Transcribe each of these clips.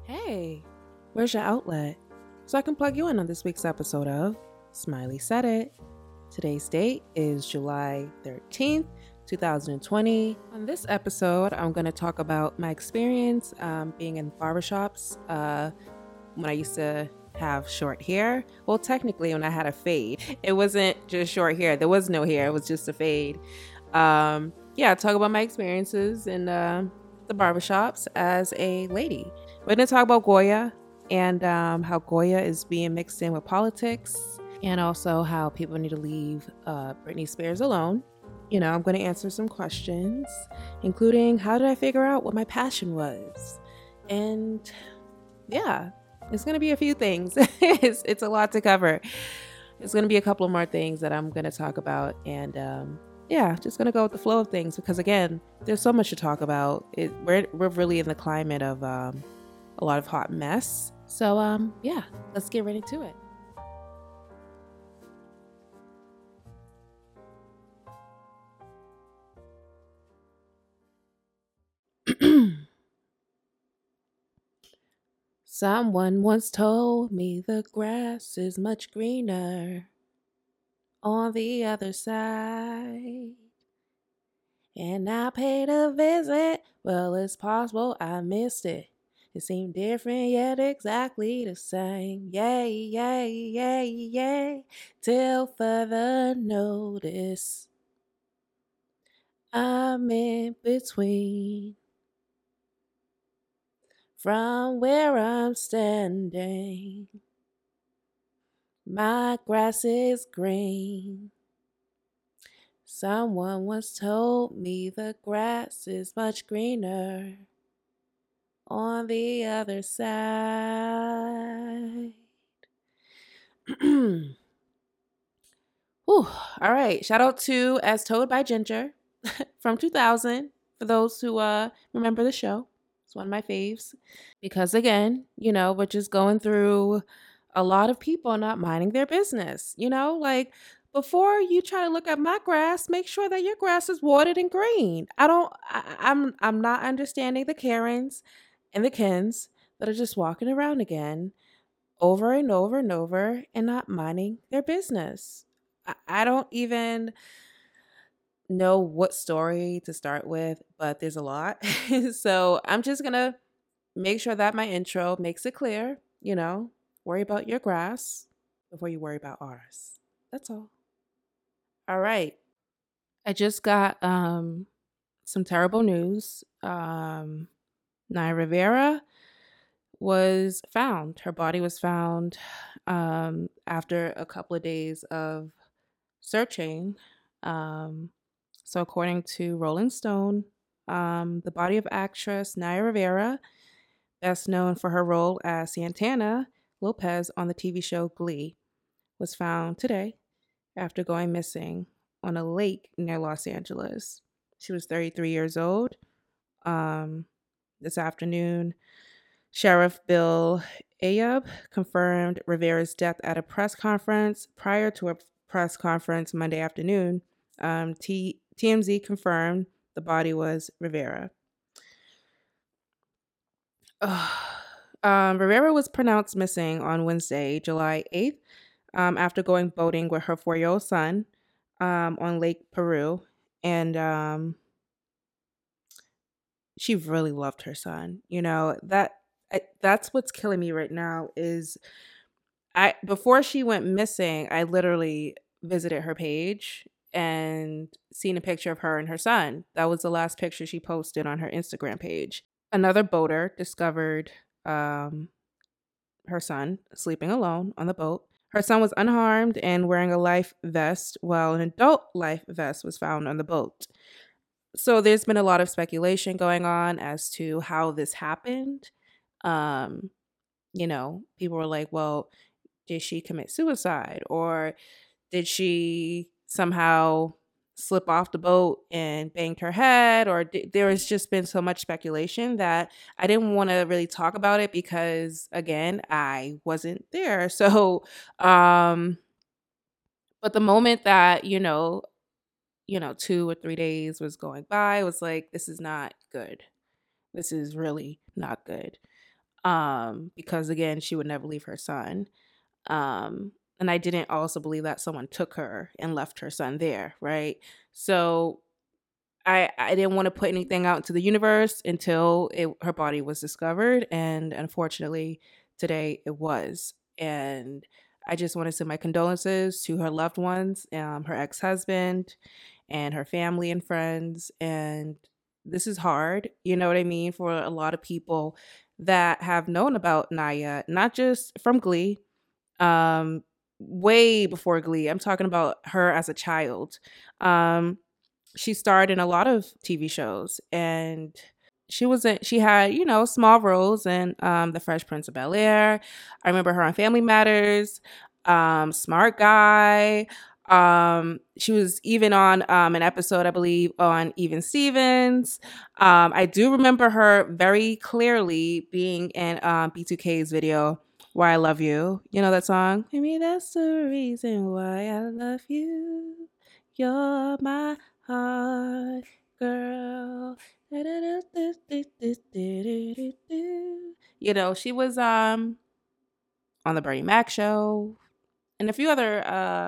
Hey, where's your outlet? So I can plug you in on this week's episode of Smiley Said It. Today's date is July 13th, 2020. On this episode, I'm going to talk about my experience being in barbershops when I used to have short hair. Well, technically, when I had a fade, it wasn't just short hair. There was no hair. It was just a fade. Talk about my experiences in the barbershops as a lady. We're going to talk about Goya and how Goya is being mixed in with politics, and also how people need to leave Britney Spears alone. I'm going to answer some questions, including how did I figure out what my passion was? And yeah, it's going to be a few things. It's a lot to cover. It's going to be a couple of more things that I'm going to talk about. And just going to go with the flow of things because, again, there's so much to talk about. We're really in the climate of a lot of hot mess. So, let's get right into it. Someone once told me the grass is much greener on the other side. And I paid a visit. Well, it's possible I missed it. It seemed different yet exactly the same. Yay, yay, yay, yay. Till further notice, I'm in between. From where I'm standing, my grass is green. Someone once told me the grass is much greener on the other side. Whew. All right. Shout out to As Told by Ginger from 2000 for those who remember the show. It's one of my faves because, again, we're just going through a lot of people not minding their business. Like, before you try to look at my grass, make sure that your grass is watered and green. I'm not understanding the Karens and the Kens that are just walking around again over and over and over and not minding their business. I don't even know what story to start with, but there's a lot. So I'm just going to make sure that my intro makes it clear, worry about your grass before you worry about ours. That's all. All right. I just got some terrible news. Naya Rivera was found. Her body was found after a couple of days of searching. So according to Rolling Stone, the body of actress Naya Rivera, best known for her role as Santana Lopez on the TV show Glee, was found today after going missing on a lake near Los Angeles. She was 33 years old. This afternoon, Sheriff Bill Ayub confirmed Rivera's death at a press conference. Prior to a press conference Monday afternoon, TMZ confirmed the body was Rivera. Rivera was pronounced missing on Wednesday, July 8th, after going boating with her 4-year-old son on Lake Peru. And she really loved her son. That's what's killing me right now is before she went missing, I literally visited her page and seen a picture of her and her son. That was the last picture she posted on her Instagram page. Another boater discovered her son sleeping alone on the boat. Her son was unharmed and wearing a life vest, while an adult life vest was found on the boat. So there's been a lot of speculation going on as to how this happened. People were like, well, did she commit suicide? Or did she somehow slip off the boat and banged her head? Or there has just been so much speculation that I didn't want to really talk about it because, again, I wasn't there. So, but the moment that, 2 or 3 days was going by, it was like, this is not good. This is really not good. because again, she would never leave her son. And I didn't also believe that someone took her and left her son there, right? So I didn't want to put anything out into the universe until her body was discovered, and unfortunately, today it was. And I just want to send my condolences to her loved ones, her ex husband, and her family and friends. And this is hard, you know what I mean, for a lot of people that have known about Naya, not just from Glee, um, way before Glee. I'm talking about her as a child. Um, she starred in a lot of TV shows, and she had, small roles in The Fresh Prince of Bel-Air. I remember her on Family Matters, Smart Guy. She was even on an episode, I believe, on Even Stevens. I do remember her very clearly being in B2K's video Why I Love You. You know that song? Maybe that's the reason why I love you. You're my heart, girl. She was on the Bernie Mac show and a few other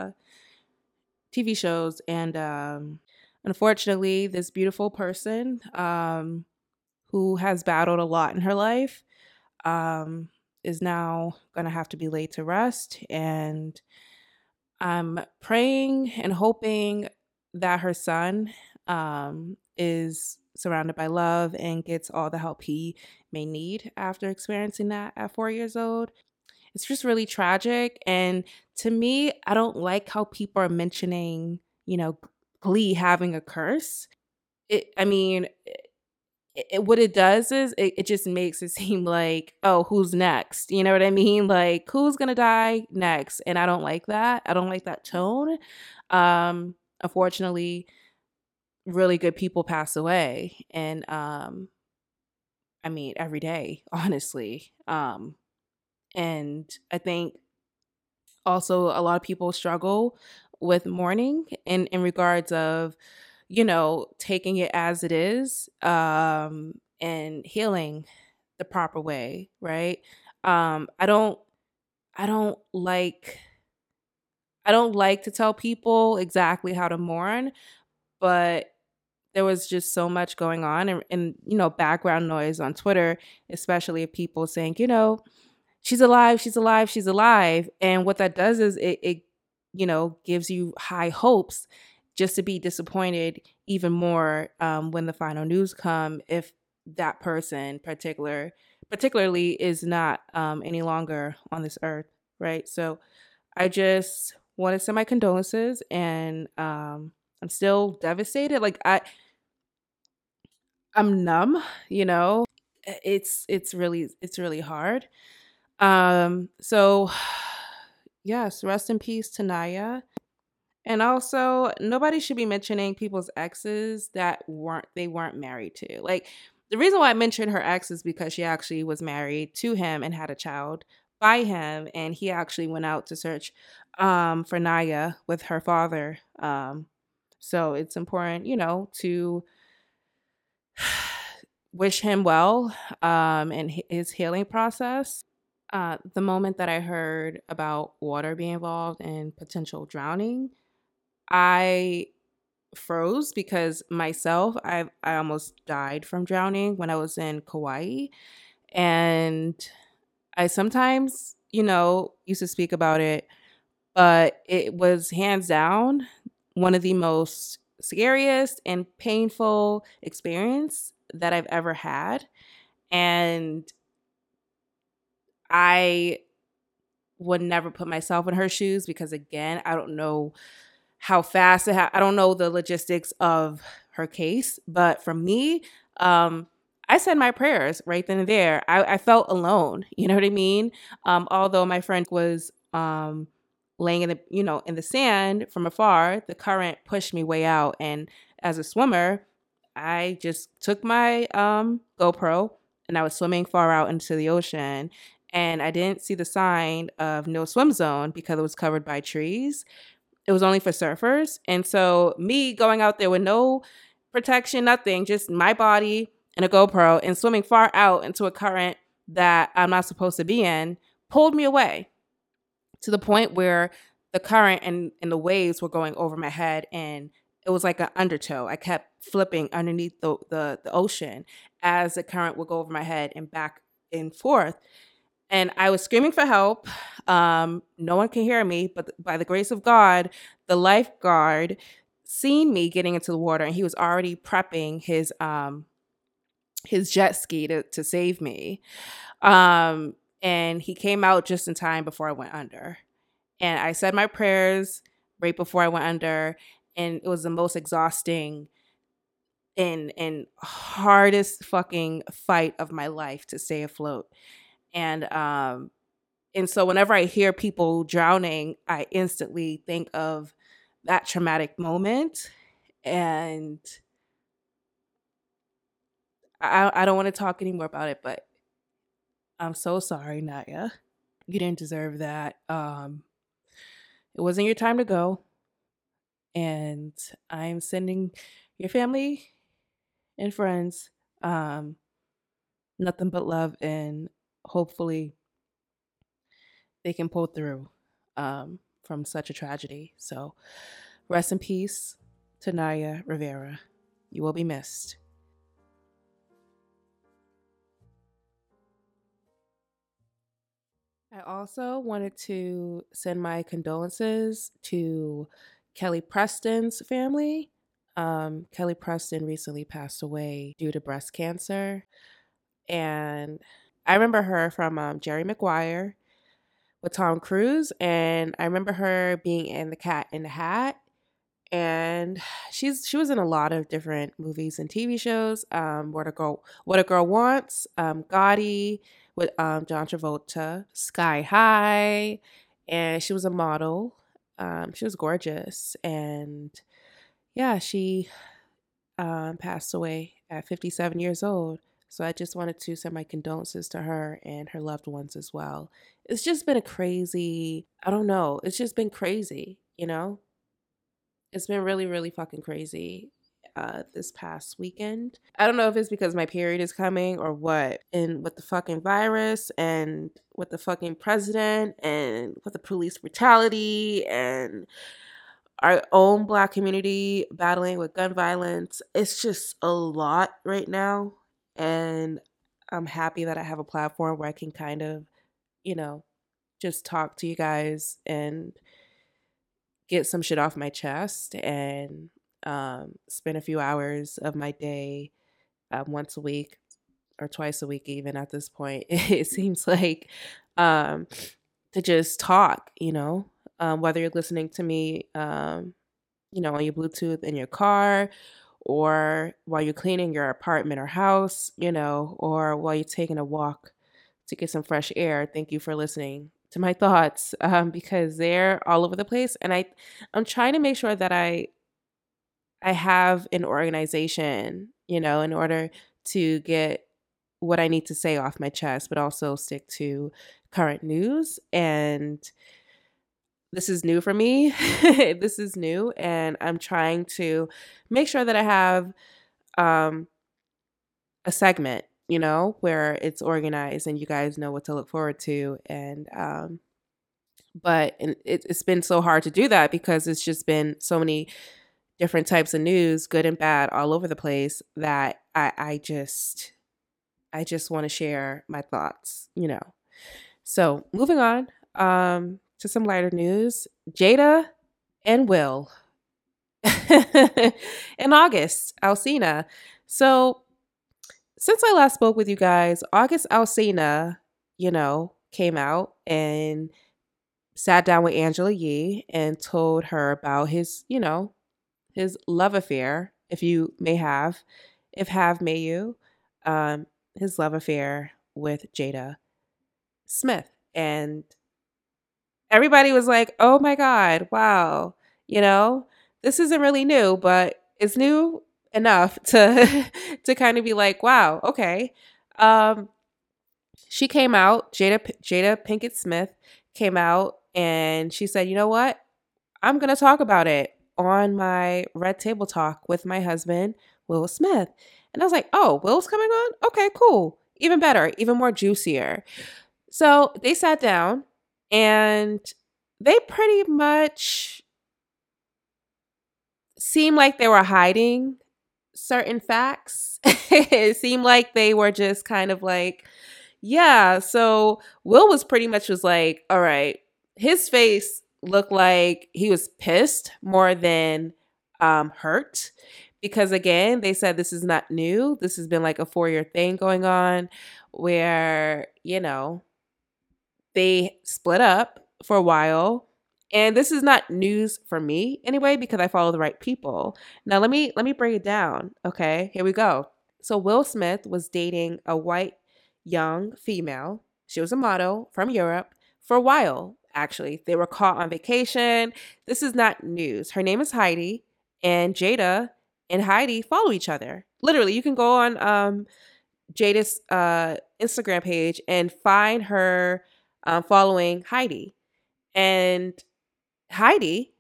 TV shows, and unfortunately, this beautiful person who has battled a lot in her life um, is now going to have to be laid to rest. And I'm praying and hoping that her son is surrounded by love and gets all the help he may need after experiencing that at 4 years old. It's just really tragic. And to me, I don't like how people are mentioning, Glee having a curse. I mean, what it does is it just makes it seem like, oh, who's next? You know what I mean? Like, who's gonna die next? And I don't like that. I don't like that tone. Unfortunately, really good people pass away, and I mean, every day, honestly. And I think also a lot of people struggle with mourning in regards of, taking it as it is, and healing the proper way, right? I don't like I don't like to tell people exactly how to mourn, but there was just so much going on, and background noise on Twitter, especially of people saying, she's alive, she's alive, she's alive. And what that does is it gives you high hopes just to be disappointed even more when the final news come, if that person particularly is not any longer on this earth, right? So I just want to send my condolences, and I'm still devastated. Like I'm numb, you know. It's really hard. So yes, rest in peace to Naya. And also, nobody should be mentioning people's exes that they weren't married to. Like, the reason why I mentioned her ex is because she actually was married to him and had a child by him, and he actually went out to search for Naya with her father. So it's important, to wish him well in his healing process. The moment that I heard about water being involved and potential drowning, I froze because myself, I almost died from drowning when I was in Kauai. And I sometimes, used to speak about it, but it was hands down one of the most scariest and painful experience that I've ever had. And I would never put myself in her shoes because, again, I don't know how fast I don't know the logistics of her case. But for me, I said my prayers right then and there. I felt alone. You know what I mean? Although my friend was laying in the sand from afar, the current pushed me way out. And as a swimmer, I just took my GoPro and I was swimming far out into the ocean. And I didn't see the sign of no swim zone because it was covered by trees. It was only for surfers. And so me going out there with no protection, nothing, just my body and a GoPro and swimming far out into a current that I'm not supposed to be in pulled me away to the point where the current and the waves were going over my head, and it was like an undertow. I kept flipping underneath the ocean as the current would go over my head and back and forth. And I was screaming for help. No one can hear me, but by the grace of God, the lifeguard seen me getting into the water, and he was already prepping his jet ski to save me. And he came out just in time before I went under. And I said my prayers right before I went under, and it was the most exhausting and hardest fucking fight of my life to stay afloat. And so whenever I hear people drowning, I instantly think of that traumatic moment. And I don't want to talk anymore about it, but I'm so sorry, Naya. You didn't deserve that. It wasn't your time to go. And I'm sending your family and friends nothing but love, and hopefully they can pull through from such a tragedy. So rest in peace to Naya Rivera. You will be missed. I also wanted to send my condolences to Kelly Preston's family. Kelly Preston recently passed away due to breast cancer. And I remember her from Jerry Maguire with Tom Cruise. And I remember her being in The Cat in the Hat. And she was in a lot of different movies and TV shows. What a Girl Wants, Gotti with John Travolta, Sky High, and she was a model. She was gorgeous, and yeah, she passed away at 57 years old. So I just wanted to send my condolences to her and her loved ones as well. It's just been a crazy, I don't know, it's just been crazy, you know? It's been really, really fucking crazy this past weekend. I don't know if it's because my period is coming or what. And with the fucking virus and with the fucking president and with the police brutality and our own Black community battling with gun violence, it's just a lot right now. And I'm happy that I have a platform where I can kind of, you know, just talk to you guys and get some shit off my chest and spend a few hours of my day once a week or twice a week, even at this point. It seems like to just talk, whether you're listening to me, on your Bluetooth in your car or while you're cleaning your apartment or house, or while you're taking a walk to get some fresh air. Thank you for listening to my thoughts because they're all over the place, and I'm trying to make sure that I have an organization, in order to get what I need to say off my chest, but also stick to current news. And this is new for me. This is new, and I'm trying to make sure that I have a segment, where it's organized and you guys know what to look forward to. And but it's been so hard to do that because it's just been so many different types of news, good and bad, all over the place, that I just want to share my thoughts, So moving on to some lighter news. Jada and Will in August, Alsina. So since I last spoke with you guys, August Alsina, came out and sat down with Angela Yee and told her about his, his love affair, if you may have, if have may you, his love affair with Jada Smith. And everybody was like, oh my God, wow, this isn't really new, but it's new enough to to kind of be like, wow, okay. She came out, Jada Pinkett Smith came out, and she said, you know what? I'm going to talk about it on my Red Table Talk with my husband, Will Smith. And I was like, oh, Will's coming on? Okay, cool. even better, even more juicier. So they sat down and they pretty much seemed like they were hiding certain facts. It seemed like they were just kind of like, yeah. So Will was pretty much was like, all right, his face looked like he was pissed more than hurt. Because again, they said this is not new. This has been like a 4-year thing going on where, they split up for a while. And this is not news for me anyway, because I follow the right people. Now let me break it down. Okay, here we go. So Will Smith was dating a white young female. She was a model from Europe for a while, actually. They were caught on vacation. This is not news. Her name is Heidi, and Jada and Heidi follow each other. Literally, you can go on Jada's Instagram page and find her following Heidi. And Heidi,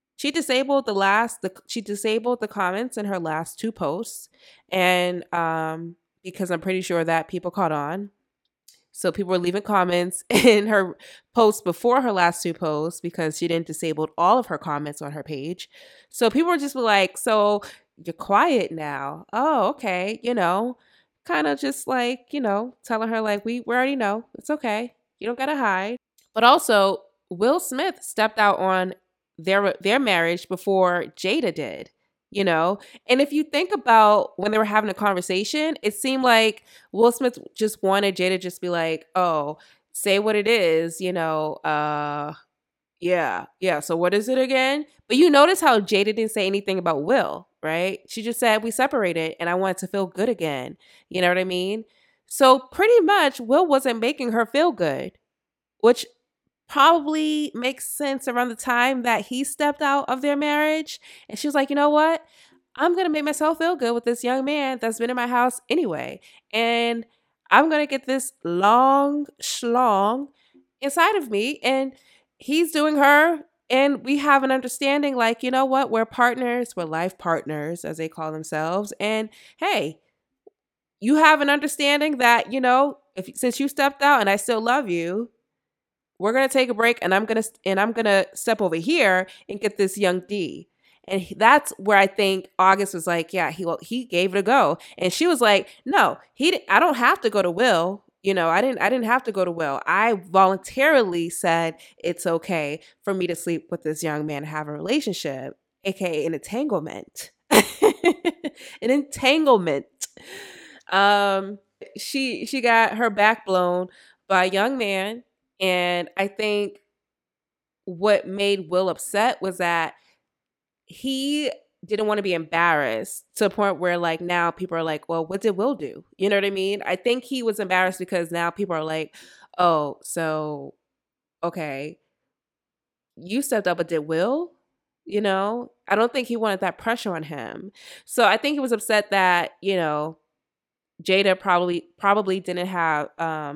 she disabled the comments in her last two posts, and because I'm pretty sure that people caught on. So people were leaving comments in her posts before her last two posts because she didn't disable all of her comments on her page. So people were just like, "So you're quiet now? Oh, okay." Kind of just like telling her like, we already know, it's okay. You don't gotta hide. But also, Will Smith stepped out on their marriage before Jada did, And if you think about when they were having a conversation, it seemed like Will Smith just wanted Jada to just be like, "Oh, say what it is, yeah, yeah. So what is it again?" But you notice how Jada didn't say anything about Will, right? She just said we separated and I wanted to feel good again. You know what I mean? So pretty much Will wasn't making her feel good, which probably makes sense around the time that he stepped out of their marriage. And she was like, you know what? I'm going to make myself feel good with this young man that's been in my house anyway. And I'm going to get this long schlong inside of me. And he's doing her. And we have an understanding like, you know what? We're partners. We're life partners, as they call themselves. And hey, you have an understanding that, if since you stepped out and I still love you, we're gonna take a break, and I'm gonna step over here and get this young D. And that's where I think August was like, yeah, he gave it a go, and she was like, no, I don't have to go to Will. I didn't have to go to Will. I voluntarily said it's okay for me to sleep with this young man and have a relationship, aka an entanglement, an entanglement. Um, she got her back blown by a young man, and I think what made Will upset was that he didn't want to be embarrassed to a point where like now people are like, well, what did Will do? You know what I mean? I think he was embarrassed because now people are like, oh, so okay, you stepped up, but did Will? I don't think he wanted that pressure on him. So I think he was upset that, Jada probably didn't have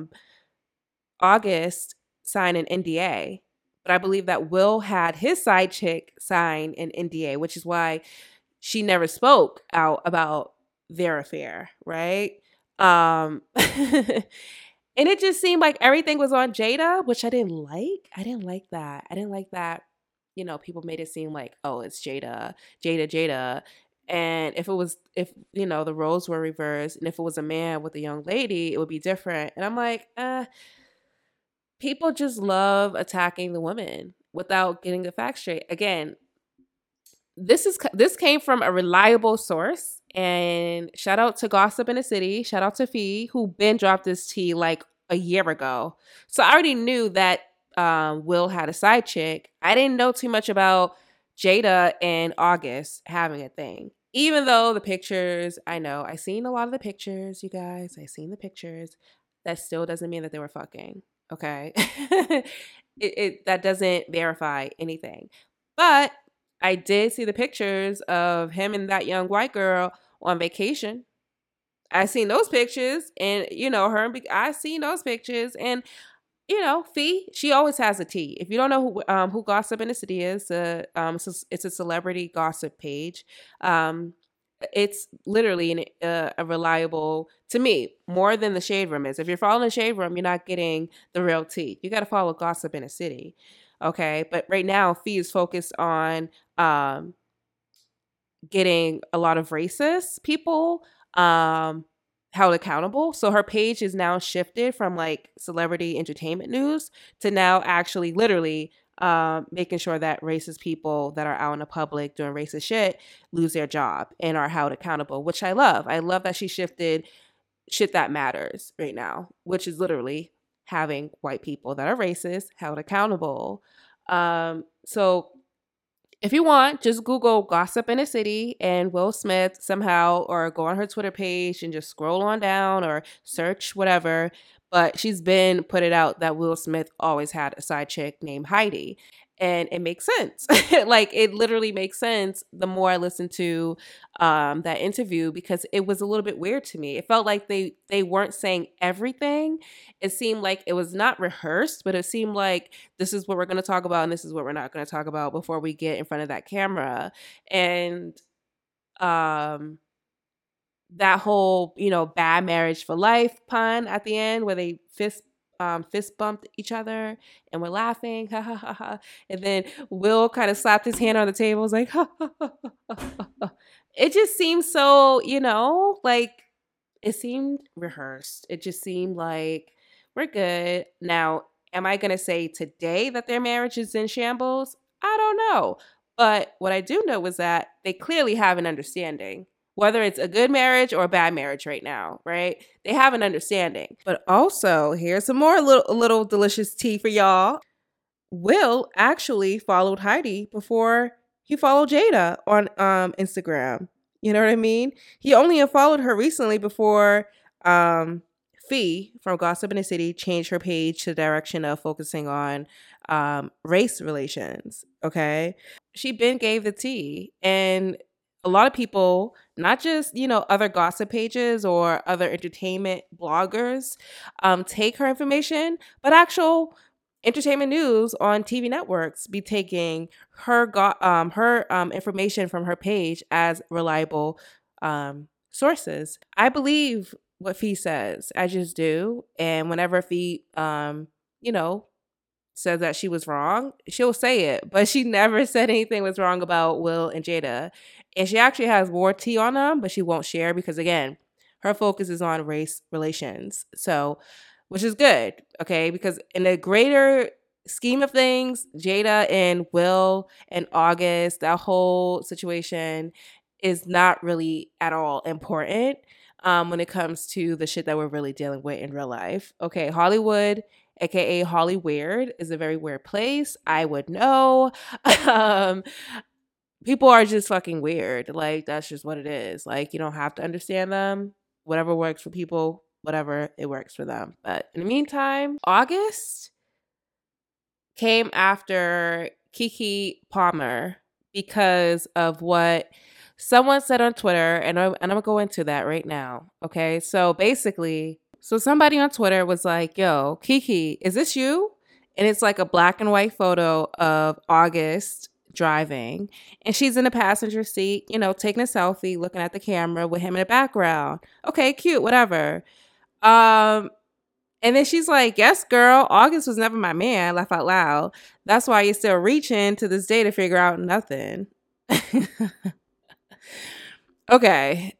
August sign an NDA, but I believe that Will had his side chick sign an NDA, which is why she never spoke out about their affair, right? And it just seemed like everything was on Jada, which I didn't like. I didn't like that. I didn't like that. People made it seem like, oh, it's Jada, Jada. And if the roles were reversed and if it was a man with a young lady, it would be different. And I'm like, people just love attacking the women without getting the facts straight. Again, this came from a reliable source, and shout out to Gossip in the City. Shout out to Fee, who been dropped this tea like a year ago. So I already knew that Will had a side chick. I didn't know too much about Jada and August having a thing. Even though the pictures, I seen a lot of the pictures, you guys. I seen the pictures. That still doesn't mean that they were fucking. Okay. That doesn't verify anything. But I did see the pictures of him and that young white girl on vacation. I seen those pictures, and I seen those pictures, and Fee, she always has a tea. If you don't know who Gossip in the City is, it's a celebrity gossip page. It's literally a reliable, to me, more than the Shade Room is. If you're following the Shade Room, you're not getting the real tea. You got to follow Gossip in a City. Okay. But right now, Fee is focused on um, getting a lot of racist people held accountable. So her page is now shifted from like celebrity entertainment news to now actually literally making sure that racist people that are out in the public doing racist shit lose their job and are held accountable, which I love. I love that she shifted shit that matters right now, which is literally having white people that are racist held accountable. So if you want, just Google Gossip in a City and Will Smith somehow, or go on her Twitter page and just scroll on down or search whatever. But she's been put it out that Will Smith always had a side chick named Heidi. And it makes sense. Like, it literally makes sense the more I listen to that interview, because it was a little bit weird to me. It felt like they weren't saying everything. It seemed like it was not rehearsed, but it seemed like this is what we're going to talk about and this is what we're not going to talk about before we get in front of that camera. And um that whole, bad marriage for life pun at the end where they fist bumped each other and were laughing, ha ha ha ha. And then Will kind of slapped his hand on the table, was like, ha ha ha ha ha. It just seemed so, like it seemed rehearsed. It just seemed like we're good. Now, am I going to say today that their marriage is in shambles? I don't know. But what I do know is that they clearly have an understanding, whether it's a good marriage or a bad marriage right now, right? They have an understanding. But also, here's some more little delicious tea for y'all. Will actually followed Heidi before he followed Jada on Instagram. You know what I mean? He only unfollowed her recently before Fee from Gossip in the City changed her page to the direction of focusing on race relations. Okay. She been gave the tea. And a lot of people, not just, other gossip pages or other entertainment bloggers, take her information, but actual entertainment news on TV networks be taking her information from her page as reliable sources. I believe what Fee says. I just do. And whenever Fee, says that she was wrong, she'll say it. But she never said anything was wrong about Will and Jada. And she actually has more tea on them, but she won't share because, again, her focus is on race relations. So, which is good, okay? Because in the greater scheme of things, Jada and Will and August, that whole situation is not really at all important when it comes to the shit that we're really dealing with in real life. Okay, Hollywood, aka Holly Weird, is a very weird place. I would know. People are just fucking weird. Like, that's just what it is. Like, you don't have to understand them. Whatever works for people, whatever, it works for them. But in the meantime, August came after Keke Palmer because of what someone said on Twitter, and I'm going to go into that right now. Okay, so basically, somebody on Twitter was like, yo, Keke, is this you? And it's like a black and white photo of August driving, and she's in the passenger seat, taking a selfie, looking at the camera with him in the background. Okay, cute, whatever. And then she's like, yes, girl, August was never my man, laugh out loud. That's why you're still reaching to this day to figure out nothing. Okay.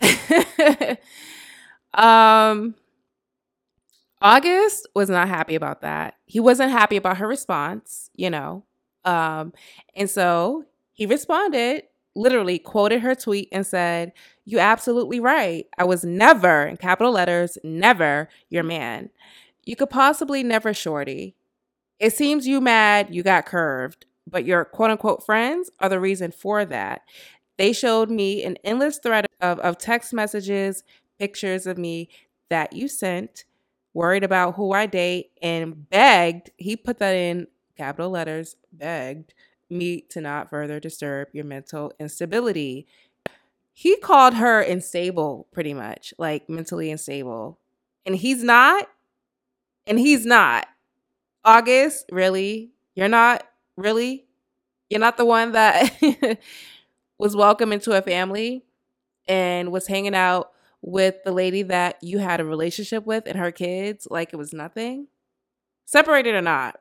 August was not happy about that. He wasn't happy about her response, and so he responded, literally quoted her tweet and said, "You absolutely right. I was never, in capital letters, never your man. You could possibly never shorty. It seems you mad you got curved, but your quote unquote friends are the reason for that. They showed me an endless thread of text messages, pictures of me that you sent, worried about who I date, and begged," he put that in capital letters, begged me to not further disturb your mental instability. He called her unstable, pretty much, like mentally unstable. And he's not. And he's not. August, really? You're not? Really? You're not the one that was welcome into a family and was hanging out with the lady that you had a relationship with and her kids like it was nothing, separated or not,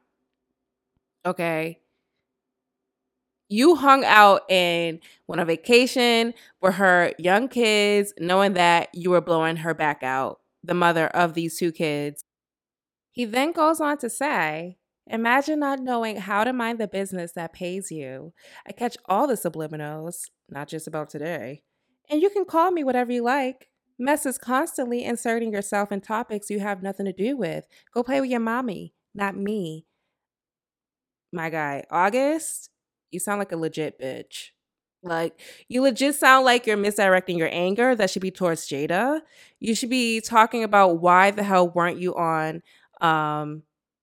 okay? You hung out and went on vacation with her young kids, knowing that you were blowing her back out, the mother of these two kids. He then goes on to say, imagine not knowing how to mind the business that pays you. I catch all the subliminals, not just about today. And you can call me whatever you like. Mess is constantly inserting yourself in topics you have nothing to do with. Go play with your mommy, not me. My guy, August, you sound like a legit bitch. Like, you legit sound like you're misdirecting your anger that should be towards Jada. You should be talking about why the hell weren't you on um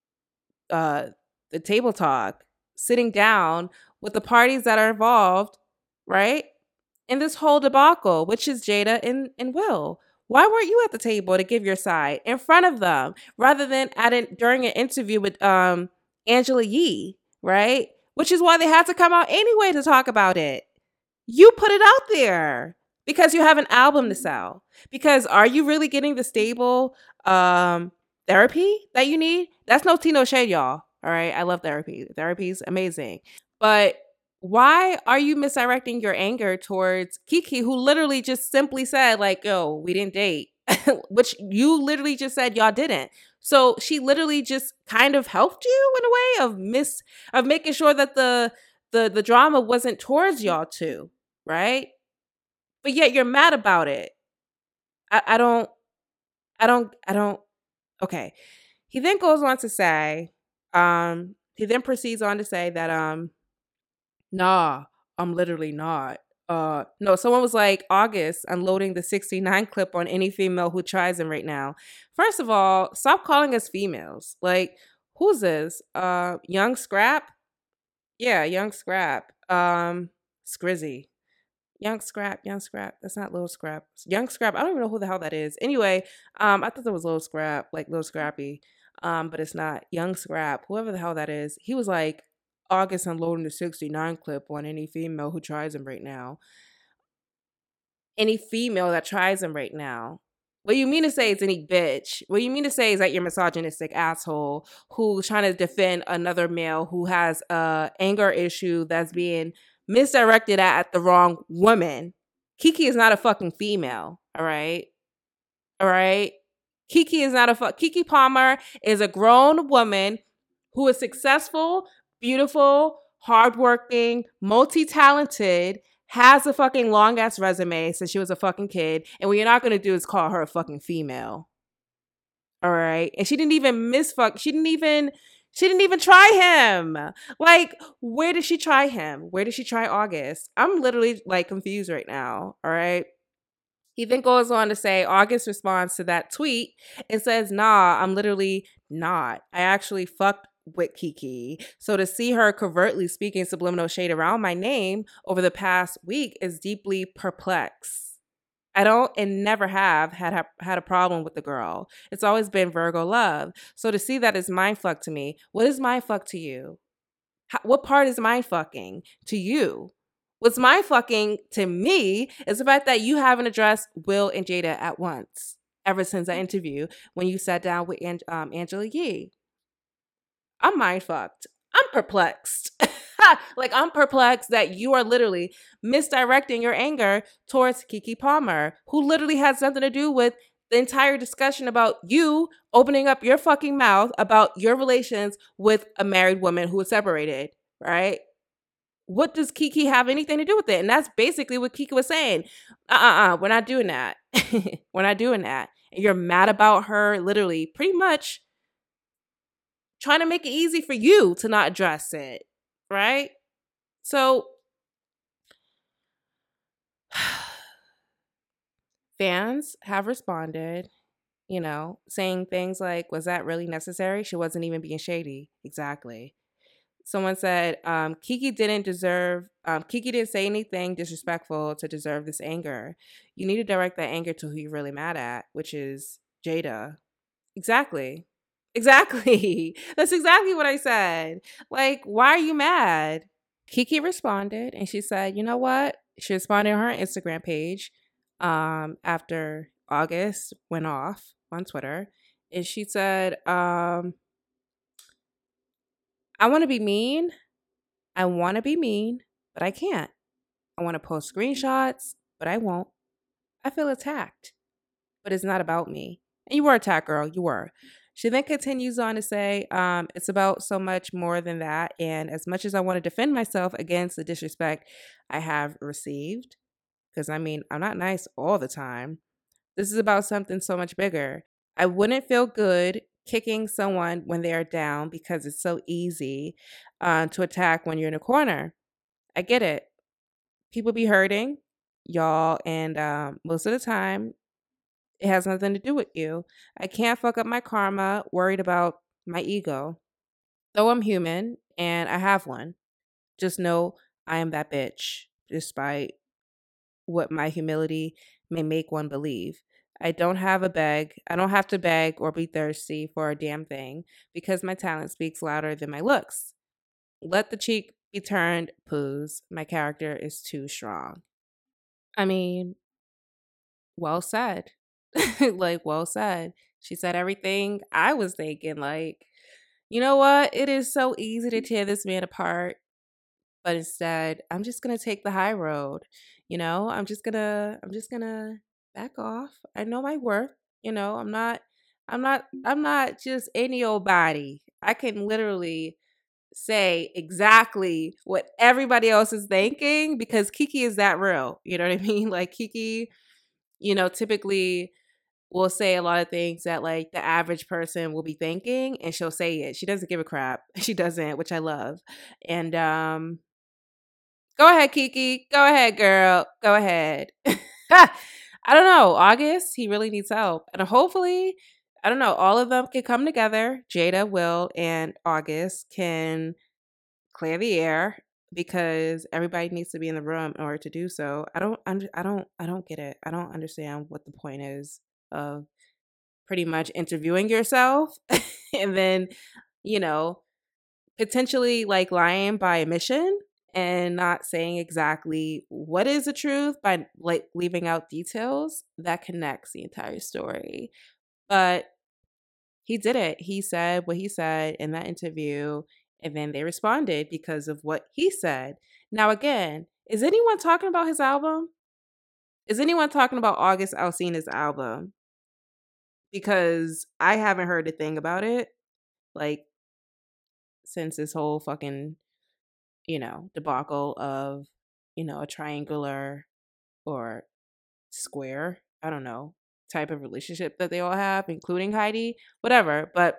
uh the table talk, sitting down with the parties that are involved, right? In this whole debacle, which is Jada and Will. Why weren't you at the table to give your side in front of them rather than during an interview with Angela Yee, right? Which is why they had to come out anyway to talk about it. You put it out there because you have an album to sell. Because are you really getting the stable therapy that you need? That's no Tino shade, y'all. All right. I love therapy. Therapy's amazing. But why are you misdirecting your anger towards Kiki, who literally just simply said, like, yo, we didn't date, which you literally just said y'all didn't. So she literally just kind of helped you in a way of making sure that the drama wasn't towards y'all two, right? But yet you're mad about it. I don't. Okay. He then goes on to say, he then proceeds on to say that, nah, I'm literally not. No, someone was like, August, unloading the 69 clip on any female who tries him right now. First of all, stop calling us females. Like, who's this? Young Scrap? Yeah, Young Scrap. Scrizzy. Young Scrap, Young Scrap. That's not Little Scrap. Young Scrap. I don't even know who the hell that is. Anyway, I thought that was Little Scrap, like Little Scrappy. But it's not. Young Scrap, whoever the hell that is. He was like, August unloading the 69 clip on any female who tries him right now. Any female that tries him right now. What you mean to say is any bitch. What you mean to say is that you're misogynistic asshole who's trying to defend another male who has a anger issue that's being misdirected at the wrong woman. Kiki is not a fucking female, all right? All right? Kiki is not Kiki Palmer is a grown woman who is successful, beautiful, hardworking, multi-talented, has a fucking long ass resume since she was a fucking kid, and what you're not gonna do is call her a fucking female. All right. And she didn't even she didn't even try him. Like, where did she try him? Where did she try August? I'm literally like confused right now. All right. He then goes on to say, August responds to that tweet and says, nah, I'm literally not. I actually fucked with Kiki. So to see her covertly speaking subliminal shade around my name over the past week is deeply perplexed. I don't and never have had a problem with the girl. It's always been Virgo love. So to see that is mindfuck to me. What is mindfuck to you? What part is mindfucking to you? What's mindfucking to me is the fact that you haven't addressed Will and Jada at once ever since that interview when you sat down with Angela Yee. I'm mindfucked. I'm perplexed. Like, I'm perplexed that you are literally misdirecting your anger towards Kiki Palmer, who literally has something to do with the entire discussion about you opening up your fucking mouth about your relations with a married woman who is separated, right? What does Kiki have anything to do with it? And that's basically what Kiki was saying. We're not doing that. We're not doing that. And you're mad about her literally pretty much trying to make it easy for you to not address it, right? So fans have responded, saying things like, was that really necessary? She wasn't even being shady. Exactly. Someone said, Kiki didn't say anything disrespectful to deserve this anger. You need to direct that anger to who you're really mad at, which is Jada. Exactly. That's exactly what I said. Like, why are you mad? Kiki responded and she said, you know what? She responded on her Instagram page. after August went off on Twitter. And she said, I want to be mean. I want to be mean, but I can't. I want to post screenshots, but I won't. I feel attacked, but it's not about me. And you were attacked, girl. You were. She then continues on to say, it's about so much more than that. And as much as I want to defend myself against the disrespect I have received, because I mean, I'm not nice all the time, this is about something so much bigger. I wouldn't feel good kicking someone when they are down because it's so easy to attack when you're in a corner. I get it. People be hurting, y'all, and most of the time, it has nothing to do with you. I can't fuck up my karma worried about my ego. Though I'm human and I have one, just know I am that bitch, despite what my humility may make one believe. I don't have a beg. I don't have to beg or be thirsty for a damn thing because my talent speaks louder than my looks. Let the cheek be turned, poos. My character is too strong. I mean, well said. Like, well said. She said everything I was thinking. Like, you know what? It is so easy to tear this man apart, but instead, I'm just gonna take the high road. I'm just gonna back off. I know my worth. I'm not just any old body. I can literally say exactly what everybody else is thinking because Kiki is that real. You know what I mean? Like Kiki, typically will say a lot of things that like the average person will be thinking and she'll say it. She doesn't give a crap. She doesn't, which I love. And go ahead, Kiki. Go ahead, girl. Go ahead. I don't know. August, he really needs help. And hopefully, I don't know, all of them can come together. Jada, Will, and August can clear the air because everybody needs to be in the room in order to do so. I don't get it. I don't understand what the point is of pretty much interviewing yourself and then, you know, potentially like lying by omission and not saying exactly what is the truth by like leaving out details that connects the entire story. But he did it. He said what he said in that interview, and then they responded because of what he said. Now, again, is anyone talking about his album? Is anyone talking about August Alsina's album? Because I haven't heard a thing about it, like, since this whole fucking, debacle of, a triangular or square, I don't know, type of relationship that they all have, including Heidi, whatever. But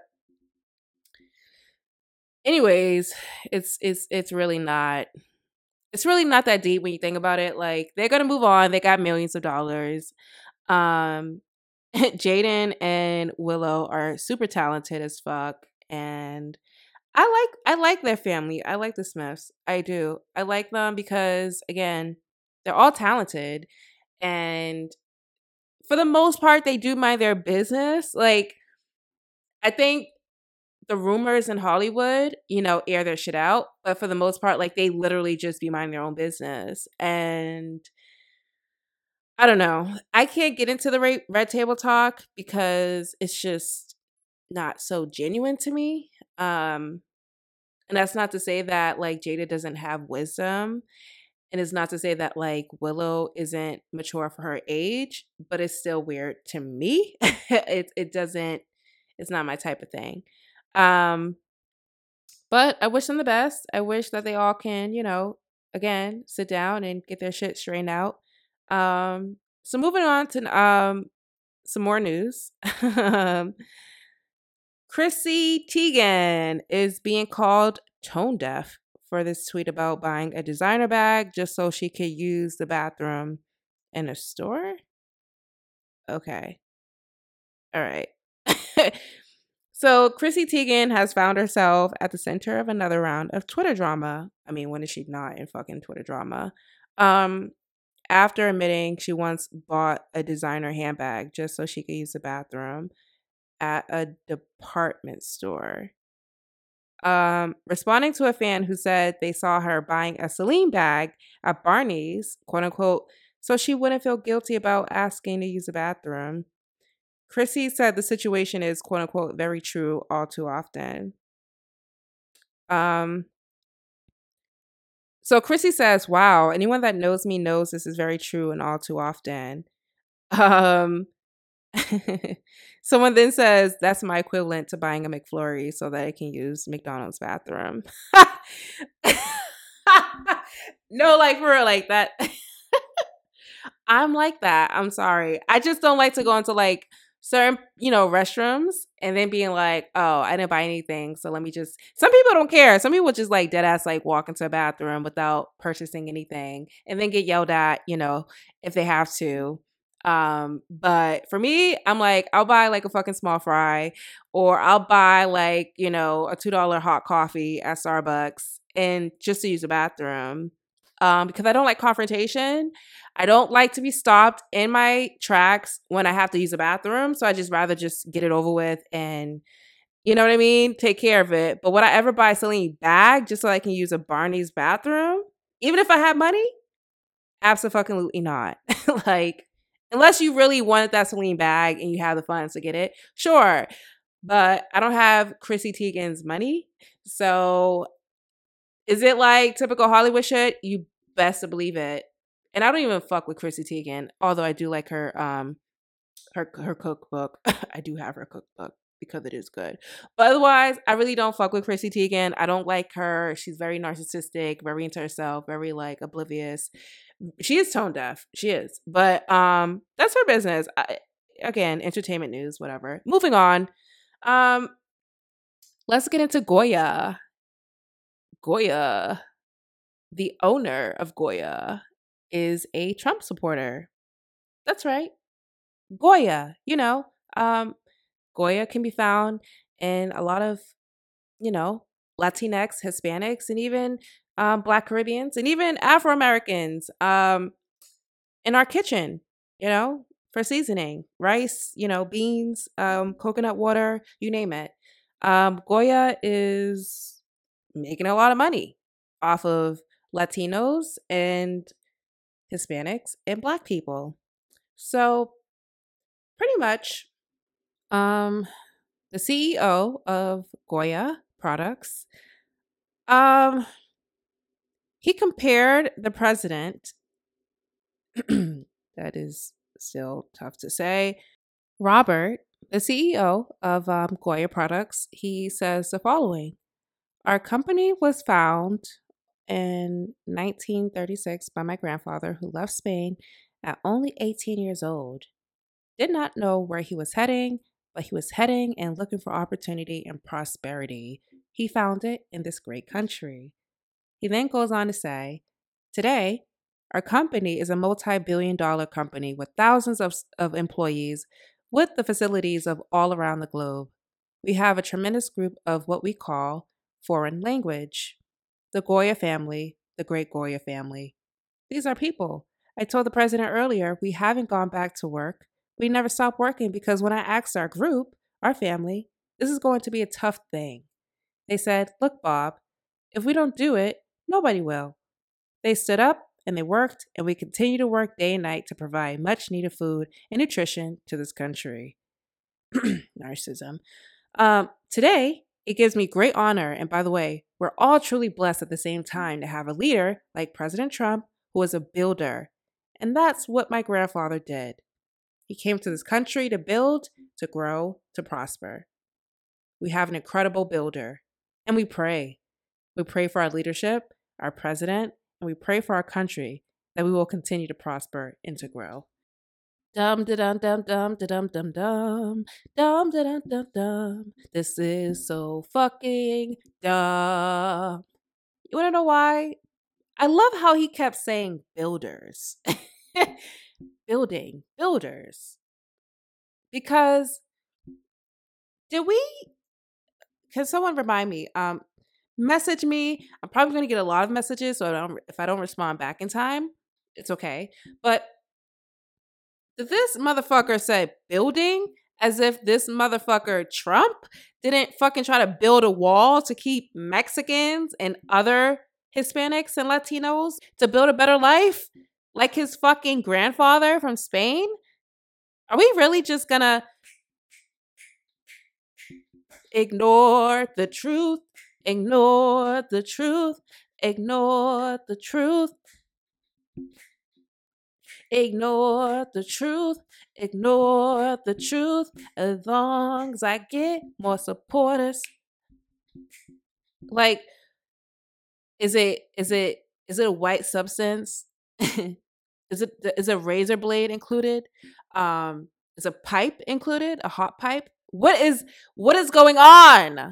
anyways, it's really not that deep when you think about it. Like they're gonna move on. They got millions of dollars. Um Jaden and Willow are super talented as fuck. And I like their family. I like the Smiths. I do. I like them because again, they're all talented and for the most part they do mind their business. Like I think the rumors in Hollywood, air their shit out. But for the most part, like they literally just be minding their own business. And I don't know. I can't get into the red table talk because it's just not so genuine to me. And that's not to say that like Jada doesn't have wisdom. And it's not to say that like Willow isn't mature for her age, but it's still weird to me. It's not my type of thing. Um, But I wish them the best. I wish that they all can, again, sit down and get their shit straightened out. So moving on to some more news. Chrissy Teigen is being called tone deaf for this tweet about buying a designer bag just so she could use the bathroom in a store. Okay. All right. So Chrissy Teigen has found herself at the center of another round of Twitter drama. I mean, when is she not in fucking Twitter drama? After admitting she once bought a designer handbag just so she could use the bathroom at a department store. Responding to a fan who said they saw her buying a Celine bag at Barney's, quote unquote, so she wouldn't feel guilty about asking to use the bathroom. Chrissy said the situation is quote unquote very true all too often. Um, so Chrissy says, wow, anyone that knows me knows this is very true and all too often. Um, Someone then says, that's my equivalent to buying a McFlurry so that I can use McDonald's bathroom. No, like for real, like that. I'm like that. I'm sorry. I just don't like to go into like certain, restrooms and then being like, oh, I didn't buy anything. So let me just, some people don't care. Some people just like dead ass like walk into a bathroom without purchasing anything and then get yelled at, if they have to. But for me, I'm like, I'll buy like a fucking small fry or I'll buy like, a $2 hot coffee at Starbucks and just to use the bathroom. Because I don't like confrontation. I don't like to be stopped in my tracks when I have to use a bathroom. So I just rather just get it over with and, you know what I mean? Take care of it. But would I ever buy a Celine bag just so I can use a Barney's bathroom? Even if I had money? Absolutely not. Like, unless you really wanted that Celine bag and you have the funds to get it, sure. But I don't have Chrissy Teigen's money. So is it like typical Hollywood shit? You best to believe it. And I don't even fuck with Chrissy Teigen, although I do like her her cookbook. I do have her cookbook because it is good. But otherwise, I really don't fuck with Chrissy Teigen. I don't like her. She's very narcissistic, very into herself, very like oblivious. She is tone deaf. She is. But that's her business. Again, entertainment news, whatever. Moving on. Let's get into Goya. Goya, the owner of Goya, is a Trump supporter. That's right. Goya, Goya can be found in a lot of, Latinx, Hispanics, and even Black Caribbeans and even Afro Americans in our kitchen, for seasoning, rice, beans, coconut water, you name it. Goya is making a lot of money off of Latinos and Hispanics and Black people. So pretty much, the CEO of Goya Products, he compared the president, that is still tough to say, Robert, the CEO of Goya Products, he says the following. Our company was found in 1936 by my grandfather, who left Spain at only 18 years old. Did not know where he was heading, but he was heading and looking for opportunity and prosperity. He found it in this great country. He then goes on to say, today, our company is a multi-billion-dollar company with thousands of employees with the facilities of all around the globe. We have a tremendous group of what we call foreign language. The Goya family, the great Goya family. These are people. I told the president earlier, we haven't gone back to work. We never stopped working because when I asked our group, our family, this is going to be a tough thing. They said, look, Bob, if we don't do it, nobody will. They stood up and they worked, and we continue to work day and night to provide much needed food and nutrition to this country. Narcissism. Today, it gives me great honor. And by the way, we're all truly blessed at the same time to have a leader like President Trump, who is a builder. And that's what my grandfather did. He came to this country to build, to grow, to prosper. We have an incredible builder. And we pray. We pray for our leadership, our president, and we pray for our country that we will continue to prosper and to grow. Dum da dum dum dum da dum dum dum dum da dum dum dum. This is so fucking dumb. You wanna know why? I love how he kept saying builders. Builders. Because can someone remind me? Message me. I'm probably gonna get a lot of messages, so if I don't respond back in time, it's okay. But did this motherfucker say building as if this motherfucker Trump didn't fucking try to build a wall to keep Mexicans and other Hispanics and Latinos to build a better life? Like his fucking grandfather from Spain? Are we really just gonna ignore the truth? Ignore the truth. Ignore the truth. Ignore the truth. Ignore the truth. As long as I get more supporters. Like, is it a white substance? Is a razor blade included? Is a pipe included? A hot pipe? What is going on?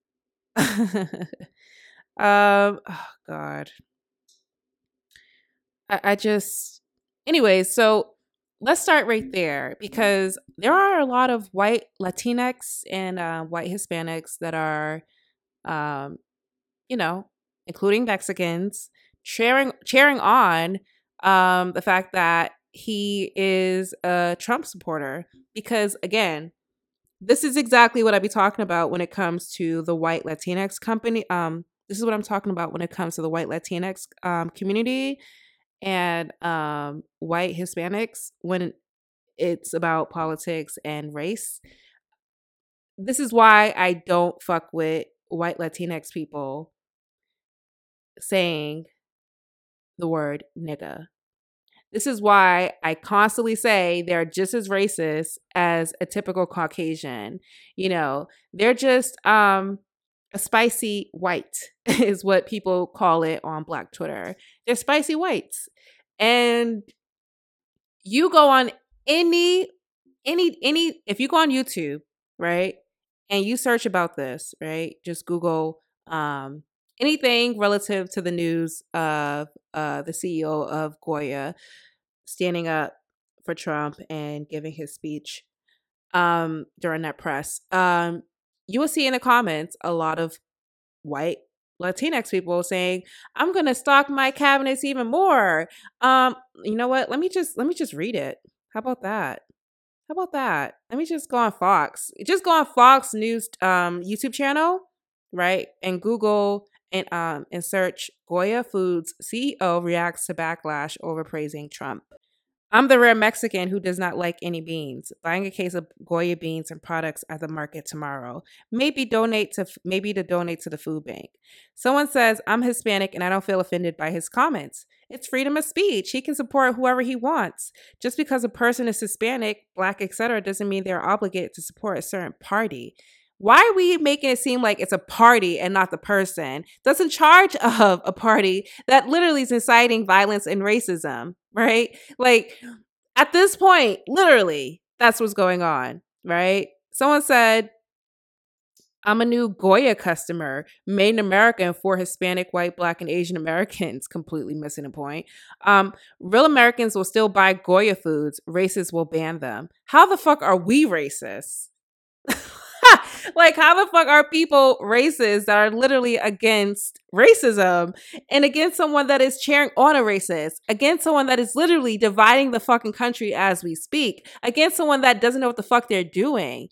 Oh God. I just, anyways, so let's start right there because there are a lot of white Latinx and white Hispanics that are, um, you know, including Mexicans, cheering on the fact that he is a Trump supporter. Because again, this is exactly what I be talking about when it comes to the white Latinx company. This is what I'm talking about when it comes to the white Latinx community and white Hispanics when it's about politics and race. This is why I don't fuck with white Latinx people saying the word nigga. This is why I constantly say they're just as racist as a typical Caucasian. You know, they're just a spicy white is what people call it on Black Twitter. They're spicy whites. And you go on any if you go on YouTube, right? And you search about this, right? Just Google anything relative to the news of the CEO of Goya standing up for Trump and giving his speech during that press. You will see in the comments a lot of white Latinx people saying, "I'm going to stock my cabinets even more." You know what? Let me just read it. How about that? How about that? Let me just go on Fox. Just go on Fox News YouTube channel, right? And Google and search Goya Foods CEO reacts to backlash over praising Trump. I'm the rare Mexican who does not like any beans. Buying a case of Goya beans and products at the market tomorrow. Maybe to donate to the food bank. Someone says I'm Hispanic and I don't feel offended by his comments. It's freedom of speech. He can support whoever he wants. Just because a person is Hispanic, Black, etc., doesn't mean they're obligated to support a certain party. Why are we making it seem like it's a party and not the person that's in charge of a party that literally is inciting violence and racism, right? Like at this point, literally, that's what's going on, right? Someone said, I'm a new Goya customer, made in America and for Hispanic, white, Black, and Asian Americans. Completely missing a point. Real Americans will still buy Goya foods. Racists will ban them. How the fuck are we racist? Like, how the fuck are people racist that are literally against racism and against someone that is cheering on a racist, against someone that is literally dividing the fucking country as we speak, against someone that doesn't know what the fuck they're doing?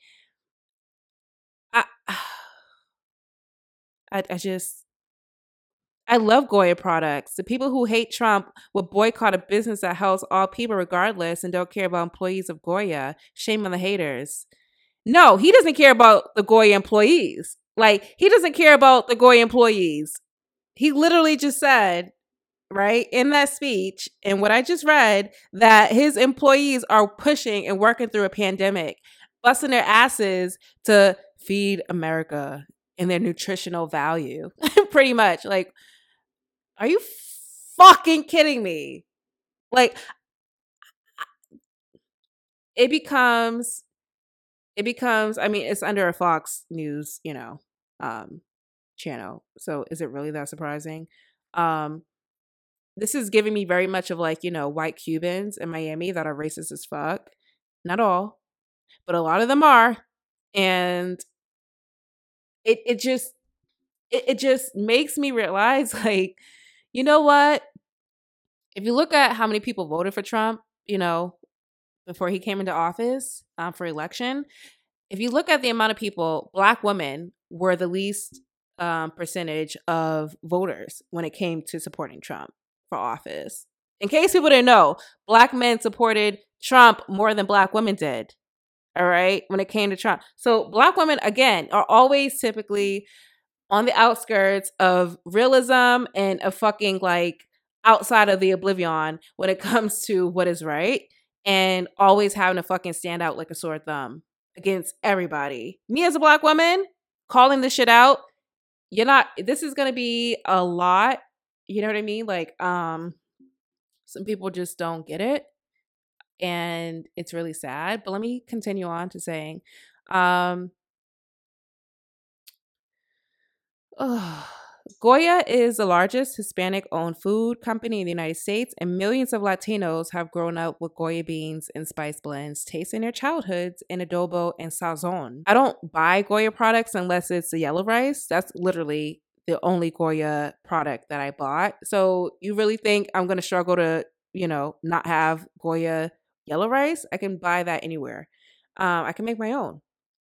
I love Goya products. The people who hate Trump will boycott a business that helps all people regardless and don't care about employees of Goya. Shame on the haters. No, he doesn't care about the Goya employees. Like, he doesn't care about the Goya employees. He literally just said, right, in that speech, and what I just read, that his employees are pushing and working through a pandemic, busting their asses to feed America and their nutritional value. Pretty much. Like, are you fucking kidding me? Like, it becomes I mean, it's under a Fox News, channel. So is it really that surprising? This is giving me very much of like, white Cubans in Miami that are racist as fuck. Not all, but a lot of them are. And it just makes me realize, like, you know what? If you look at how many people voted for Trump, before he came into office for election, if you look at the amount of people, Black women were the least percentage of voters when it came to supporting Trump for office. In case people didn't know, black men supported Trump more than black women did. All right, when it came to Trump. So black women, again, are always typically on the outskirts of realism and a fucking like outside of the oblivion when it comes to what is right, and always having to fucking stand out like a sore thumb against everybody. Me as a black woman calling this shit out, you're not, this is going to be a lot. You know what I mean? Like, some people just don't get it. And it's really sad. But let me continue on to saying, um, Goya is the largest Hispanic owned food company in the United States, and millions of Latinos have grown up with Goya beans and spice blends, tasting their childhoods in adobo and sazon. I don't buy Goya products unless it's the yellow rice. That's literally the only Goya product that I bought. So you really think I'm going to struggle to, not have Goya yellow rice? I can buy that anywhere. I can make my own.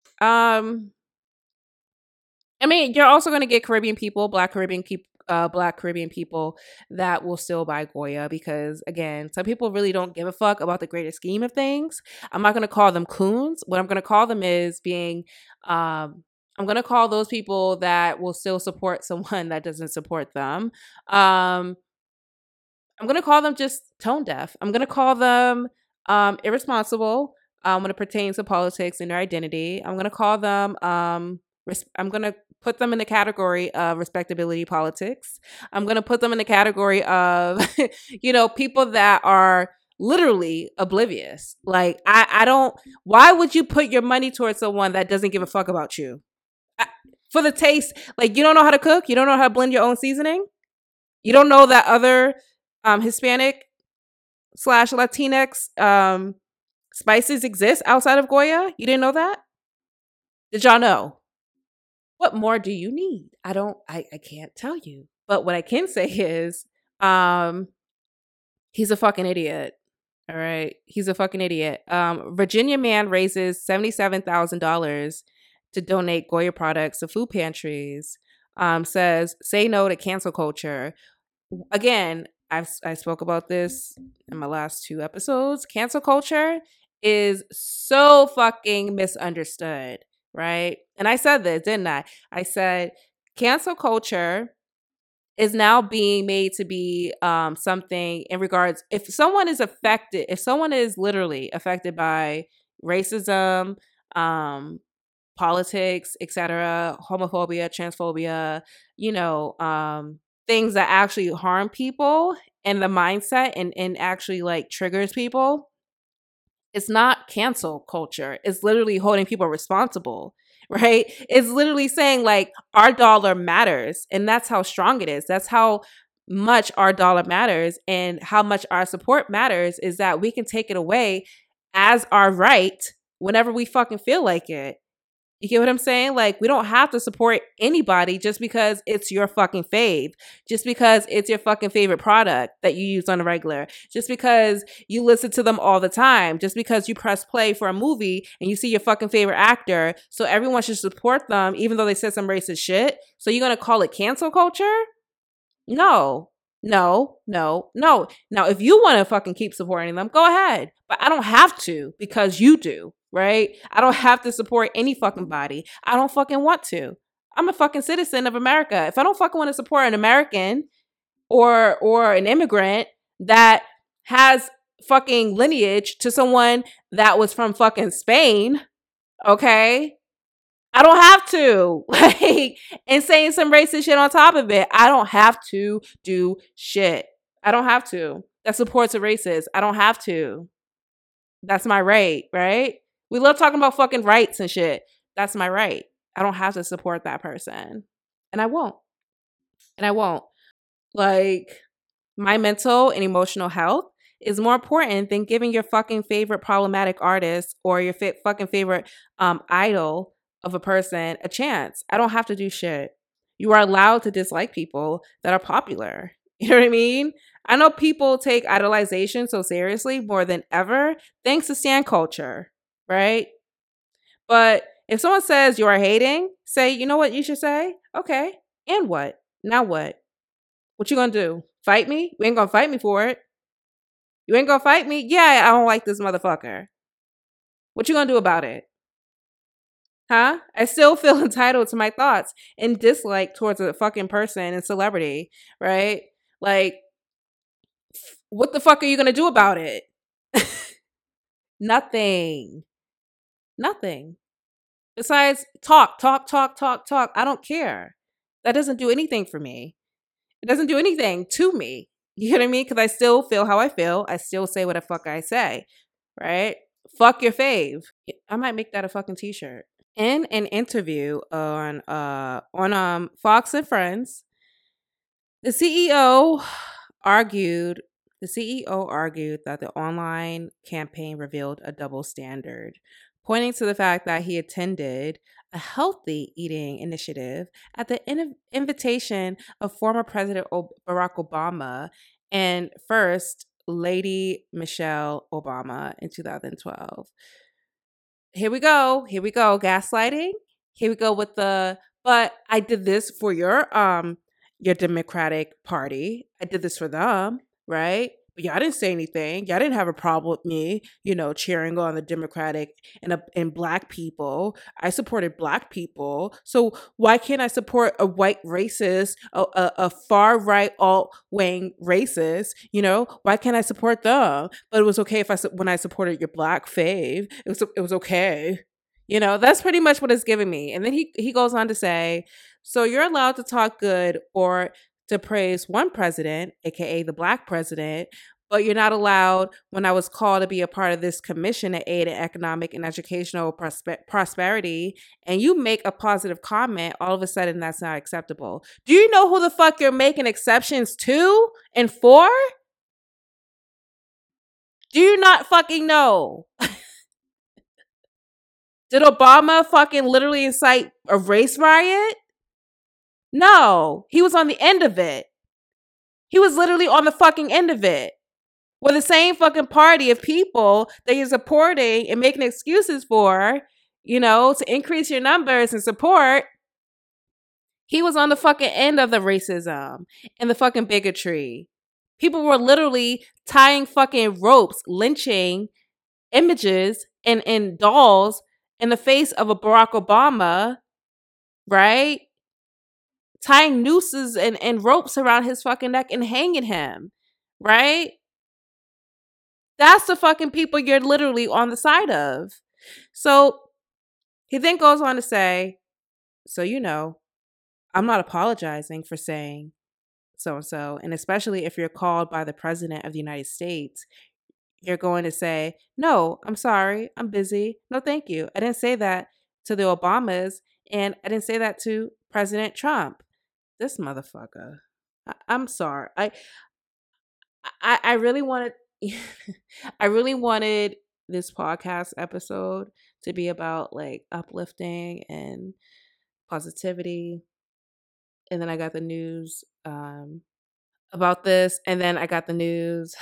I mean, you're also going to get Caribbean people, Black Caribbean people that will still buy Goya because, again, some people really don't give a fuck about the greater scheme of things. I'm not going to call them coons. What I'm going to call them is I'm going to call those people that will still support someone that doesn't support them. I'm going to call them just tone deaf. I'm going to call them irresponsible when it pertains to politics and their identity. I'm going to call them I'm going to put them in the category of respectability politics. I'm going to put them in the category of, people that are literally oblivious. Like, I don't, why would you put your money towards someone that doesn't give a fuck about you? For the taste, like, you don't know how to cook? You don't know how to blend your own seasoning? You don't know that other Hispanic / Latinx spices exist outside of Goya? You didn't know that? Did y'all know? What more do you need? I can't tell you. But what I can say is, he's a fucking idiot. All right. He's a fucking idiot. Virginia man raises $77,000 to donate Goya products to food pantries. Says, say no to cancel culture. Again, I spoke about this in my last 2 episodes. Cancel culture is so fucking misunderstood. Right? And I said this, didn't I? I said cancel culture is now being made to be something in regards, if someone is literally affected by racism, politics, etc., homophobia, transphobia, things that actually harm people and the mindset and actually like triggers people. It's not cancel culture. It's literally holding people responsible, right? It's literally saying like our dollar matters. And that's how strong it is. That's how much our dollar matters and how much our support matters, is that we can take it away as our right whenever we fucking feel like it. You get what I'm saying? Like, we don't have to support anybody just because it's your fucking fave, just because it's your fucking favorite product that you use on a regular, just because you listen to them all the time, just because you press play for a movie and you see your fucking favorite actor. So everyone should support them, even though they said some racist shit. So you're going to call it cancel culture? No. Now, if you want to fucking keep supporting them, go ahead. But I don't have to, because you do. Right? I don't have to support any fucking body. I don't fucking want to. I'm a fucking citizen of America. If I don't fucking want to support an American or an immigrant that has fucking lineage to someone that was from fucking Spain, okay? I don't have to. Like, and saying some racist shit on top of it. I don't have to do shit. I don't have to. That supports a racist. I don't have to. That's my right, right? We love talking about fucking rights and shit. That's my right. I don't have to support that person. And I won't. Like, my mental and emotional health is more important than giving your fucking favorite problematic artist or your fucking favorite idol of a person a chance. I don't have to do shit. You are allowed to dislike people that are popular. You know what I mean? I know people take idolization so seriously more than ever thanks to stan culture. Right? But if someone says you are hating, say, you know what you should say? Okay. And what? Now what? What you gonna do? Fight me? You ain't gonna fight me for it. You ain't gonna fight me? Yeah, I don't like this motherfucker. What you gonna do about it? Huh? I still feel entitled to my thoughts and dislike towards a fucking person and celebrity, right? Like, what the fuck are you gonna do about it? Nothing. Nothing. Besides, talk. I don't care. That doesn't do anything for me. It doesn't do anything to me. You know what I mean? Because I still feel how I feel. I still say what the fuck I say, right? Fuck your fave. I might make that a fucking t-shirt. In an interview on Fox and Friends, the CEO argued that the online campaign revealed a double standard, pointing to the fact that he attended a healthy eating initiative at the invitation of former President Barack Obama and First Lady Michelle Obama in 2012. Here we go. Gaslighting. Here we go with but I did this for your Democratic Party. I did this for them, right? But y'all didn't say anything. Y'all didn't have a problem with me, cheering on the Democratic and black people. I supported black people. So why can't I support a white racist, a far right alt wing racist? Why can't I support them? But it was okay when I supported your black fave. It was okay. That's pretty much what it's giving me. And then he goes on to say, so you're allowed to talk good or to praise one president, aka the black president, but you're not allowed when I was called to be a part of this commission to aid in economic and educational prosperity, and you make a positive comment, all of a sudden that's not acceptable. Do you know who the fuck you're making exceptions to and for? Do you not fucking know? Did Obama fucking literally incite a race riot? No, he was on the end of it. He was literally on the fucking end of it. Where the same fucking party of people that you're supporting and making excuses for, to increase your numbers and support, he was on the fucking end of the racism and the fucking bigotry. People were literally tying fucking ropes, lynching images and dolls in the face of a Barack Obama, right? Tying nooses and ropes around his fucking neck and hanging him, right? That's the fucking people you're literally on the side of. So he then goes on to say, so I'm not apologizing for saying so-and-so, and especially if you're called by the President of the United States, you're going to say, no, I'm sorry, I'm busy. No, thank you. I didn't say that to the Obamas, and I didn't say that to President Trump. This motherfucker. I'm sorry. I really wanted I really wanted this podcast episode to be about like uplifting and positivity. And then I got the news about this, and then I got the news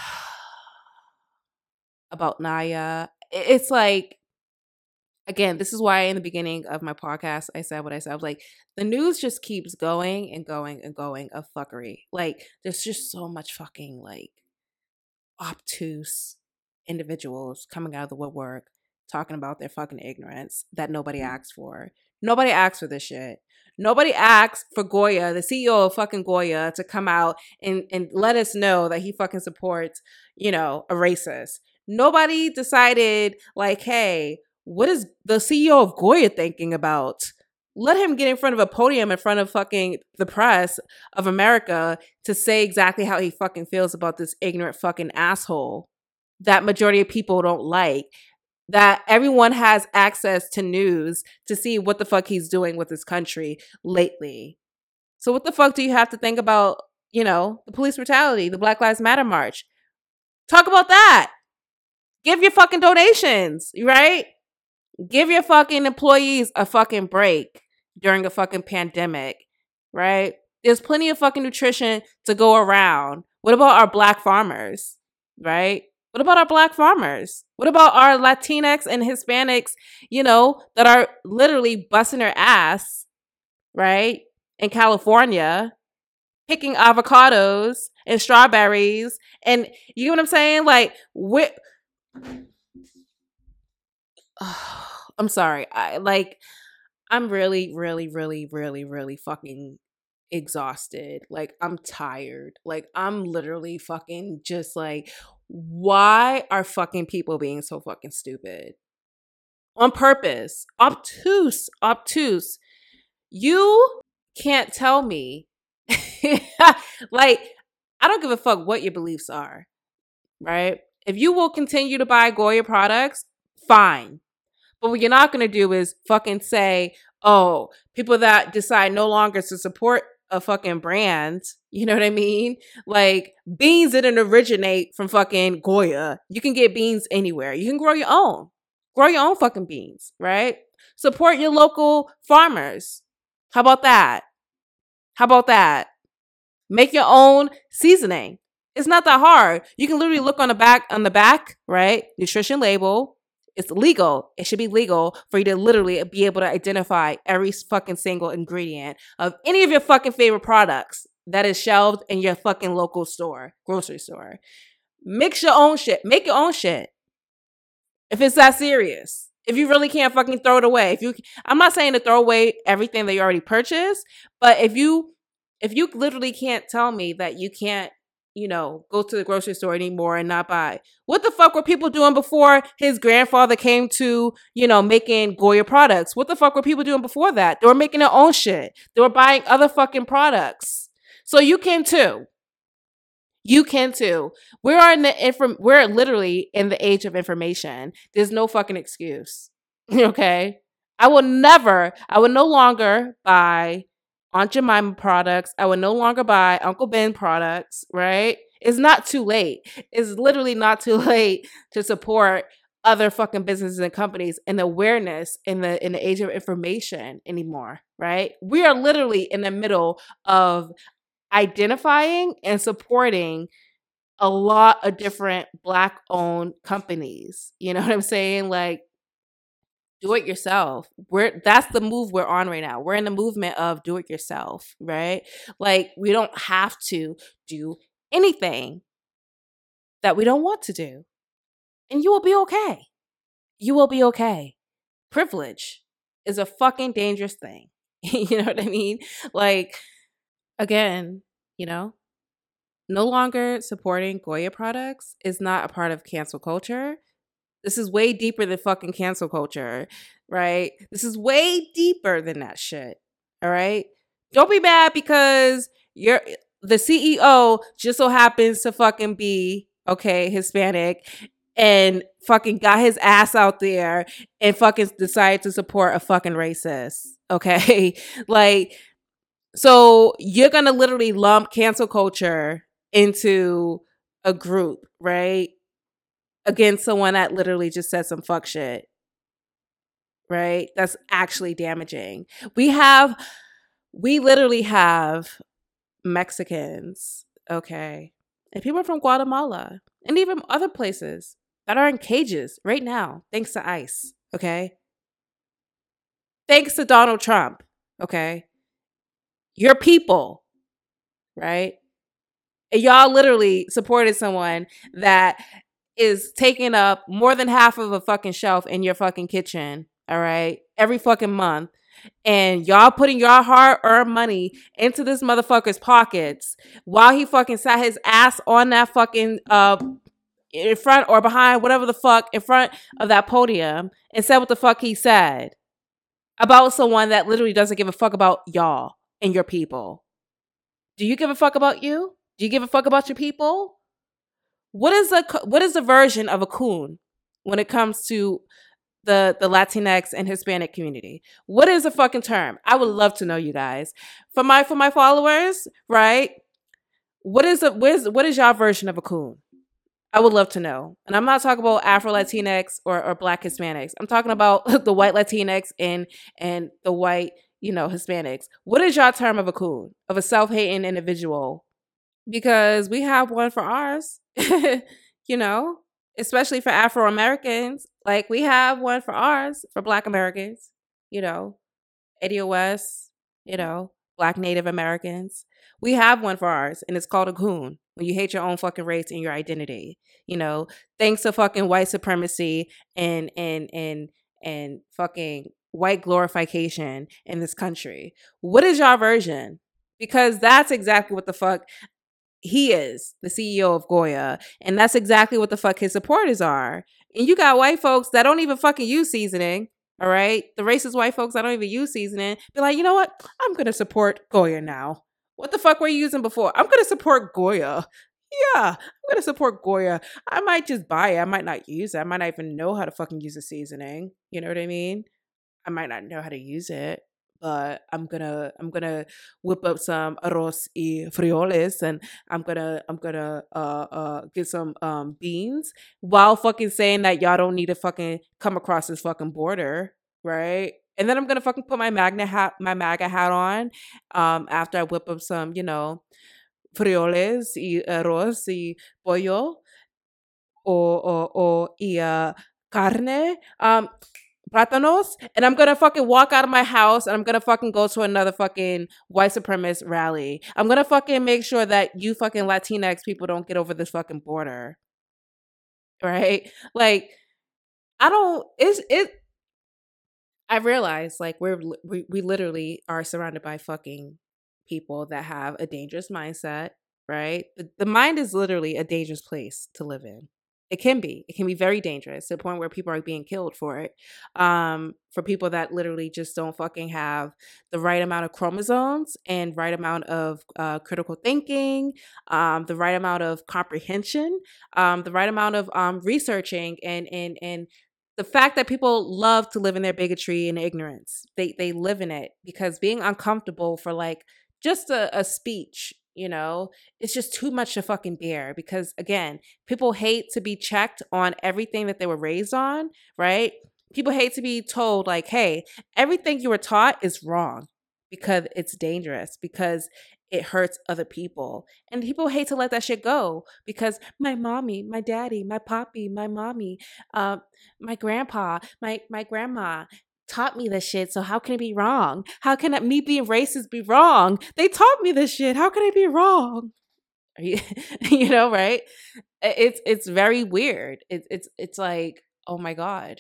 about Naya. It's like, again, this is why in the beginning of my podcast I said what I said. I was like, the news just keeps going and going and going of fuckery. Like, there's just so much fucking like obtuse individuals coming out of the woodwork talking about their fucking ignorance that nobody asked for. Nobody asked for this shit. Nobody asked for Goya, the CEO of fucking Goya, to come out and let us know that he fucking supports, a racist. Nobody decided like, hey, what is the CEO of Goya thinking about? Let him get in front of a podium in front of fucking the press of America to say exactly how he fucking feels about this ignorant fucking asshole that majority of people don't like. That everyone has access to news to see what the fuck he's doing with his country lately. So what the fuck do you have to think about, the police brutality, the Black Lives Matter march? Talk about that. Give your fucking donations, right? Give your fucking employees a fucking break during a fucking pandemic, right? There's plenty of fucking nutrition to go around. What about our black farmers, right? What about our black farmers? What about our Latinx and Hispanics, that are literally busting their ass, right? In California, picking avocados and strawberries, and you know what I'm saying? Like, I'm sorry. I'm really, really, really, really, really fucking exhausted. Like, I'm tired. Like, I'm literally fucking just like, why are fucking people being so fucking stupid? On purpose. Obtuse. Obtuse. You can't tell me. Like, I don't give a fuck what your beliefs are, right? If you will continue to buy Goya products, fine. But what you're not going to do is fucking say, oh, people that decide no longer to support a fucking brand, you know what I mean? Like, beans didn't originate from fucking Goya. You can get beans anywhere. You can grow your own. Grow your own fucking beans, right? Support your local farmers. How about that? How about that? Make your own seasoning. It's not that hard. You can literally look on the back, right? Nutrition label. It's legal. It should be legal for you to literally be able to identify every fucking single ingredient of any of your fucking favorite products that is shelved in your fucking local store, grocery store. Mix your own shit. Make your own shit. If it's that serious. If you really can't fucking throw it away. I'm not saying to throw away everything that you already purchased, but if you literally can't tell me that you can't, go to the grocery store anymore and not buy, what the fuck were people doing before his grandfather came to, making Goya products? What the fuck were people doing before that? They were making their own shit. They were buying other fucking products. So you can too. You can too. We're literally in the age of information. There's no fucking excuse. Okay? I will no longer buy Aunt Jemima products. I would no longer buy Uncle Ben products, right? It's not too late. It's literally not too late to support other fucking businesses and companies and awareness in the age of information anymore, right? We are literally in the middle of identifying and supporting a lot of different Black owned companies. You know what I'm saying? Like, do it yourself. That's the move we're on right now. We're in the movement of do it yourself, right? Like, we don't have to do anything that we don't want to do. And you will be okay. You will be okay. Privilege is a fucking dangerous thing. You know what I mean? Like, again, no longer supporting Goya products is not a part of cancel culture. This is way deeper than fucking cancel culture, right? This is way deeper than that shit. All right? Don't be mad because the CEO just so happens to fucking be, okay, Hispanic and fucking got his ass out there and fucking decided to support a fucking racist. Okay? Like, so you're going to literally lump cancel culture into a group, right? Against someone that literally just said some fuck shit, right? That's actually damaging. We literally have Mexicans, okay, and people from Guatemala and even other places that are in cages right now, thanks to ICE, okay? Thanks to Donald Trump, okay? Your people, right? And y'all literally supported someone that is taking up more than half of a fucking shelf in your fucking kitchen, all right, every fucking month. And y'all putting your hard-earned money into this motherfucker's pockets while he fucking sat his ass on that fucking in front or behind, whatever the fuck, in front of that podium and said what the fuck he said about someone that literally doesn't give a fuck about y'all and your people. Do you give a fuck about you? Do you give a fuck about your people? What is the version of a coon when it comes to the Latinx and Hispanic community? What is a fucking term? I would love to know, you guys. For my followers, right? What is y'all version of a coon? I would love to know. And I'm not talking about Afro Latinx or Black Hispanics. I'm talking about the white Latinx and the white, Hispanics. What is y'all term of a coon? Of a self-hating individual? Because we have one for ours, especially for Afro Americans. Like, we have one for ours, for Black Americans, Eddie West, Black Native Americans. We have one for ours, and it's called a coon. When you hate your own fucking race and your identity, you know, thanks to fucking white supremacy and fucking white glorification in this country. What is your version? Because that's exactly what the fuck he is, the CEO of Goya, and that's exactly what the fuck his supporters are. And you got white folks that don't even fucking use seasoning. All right, the racist white folks that don't even use seasoning be like, you know what? I'm gonna support Goya now. What the fuck were you using before? I'm gonna support Goya. Yeah, I'm gonna support Goya. I might just buy it. I might not use it. I might not even know how to fucking use a seasoning. You know what I mean? I might not know how to use it, but I'm gonna whip up some arroz y frijoles, and I'm gonna get some beans while fucking saying that y'all don't need to fucking come across this fucking border, right? And then I'm gonna fucking put my MAGA hat on, after I whip up some, frijoles y arroz y pollo or y carne. Plátanos, and I'm gonna fucking walk out of my house and I'm gonna fucking go to another fucking white supremacist rally. I'm gonna fucking make sure that you fucking Latinx people don't get over this fucking border. Right? Like, I don't, I realize like we literally are surrounded by fucking people that have a dangerous mindset, right? The mind is literally a dangerous place to live in. It can be. It can be very dangerous to the point where people are being killed for it. For people that literally just don't fucking have the right amount of chromosomes and right amount of critical thinking, the right amount of comprehension, the right amount of researching and the fact that people love to live in their bigotry and ignorance. They live in it because being uncomfortable for like just a speech, it's just too much to fucking bear. Because again, people hate to be checked on everything that they were raised on, right? People hate to be told like, hey, everything you were taught is wrong because it's dangerous, because it hurts other people. And people hate to let that shit go because my mommy, my daddy, my poppy, my mommy, my grandpa, my grandma taught me this shit. So how can it be wrong? How can me being racist be wrong? They taught me this shit. How can it be wrong? Are you, right? It's very weird. It's like, oh my god,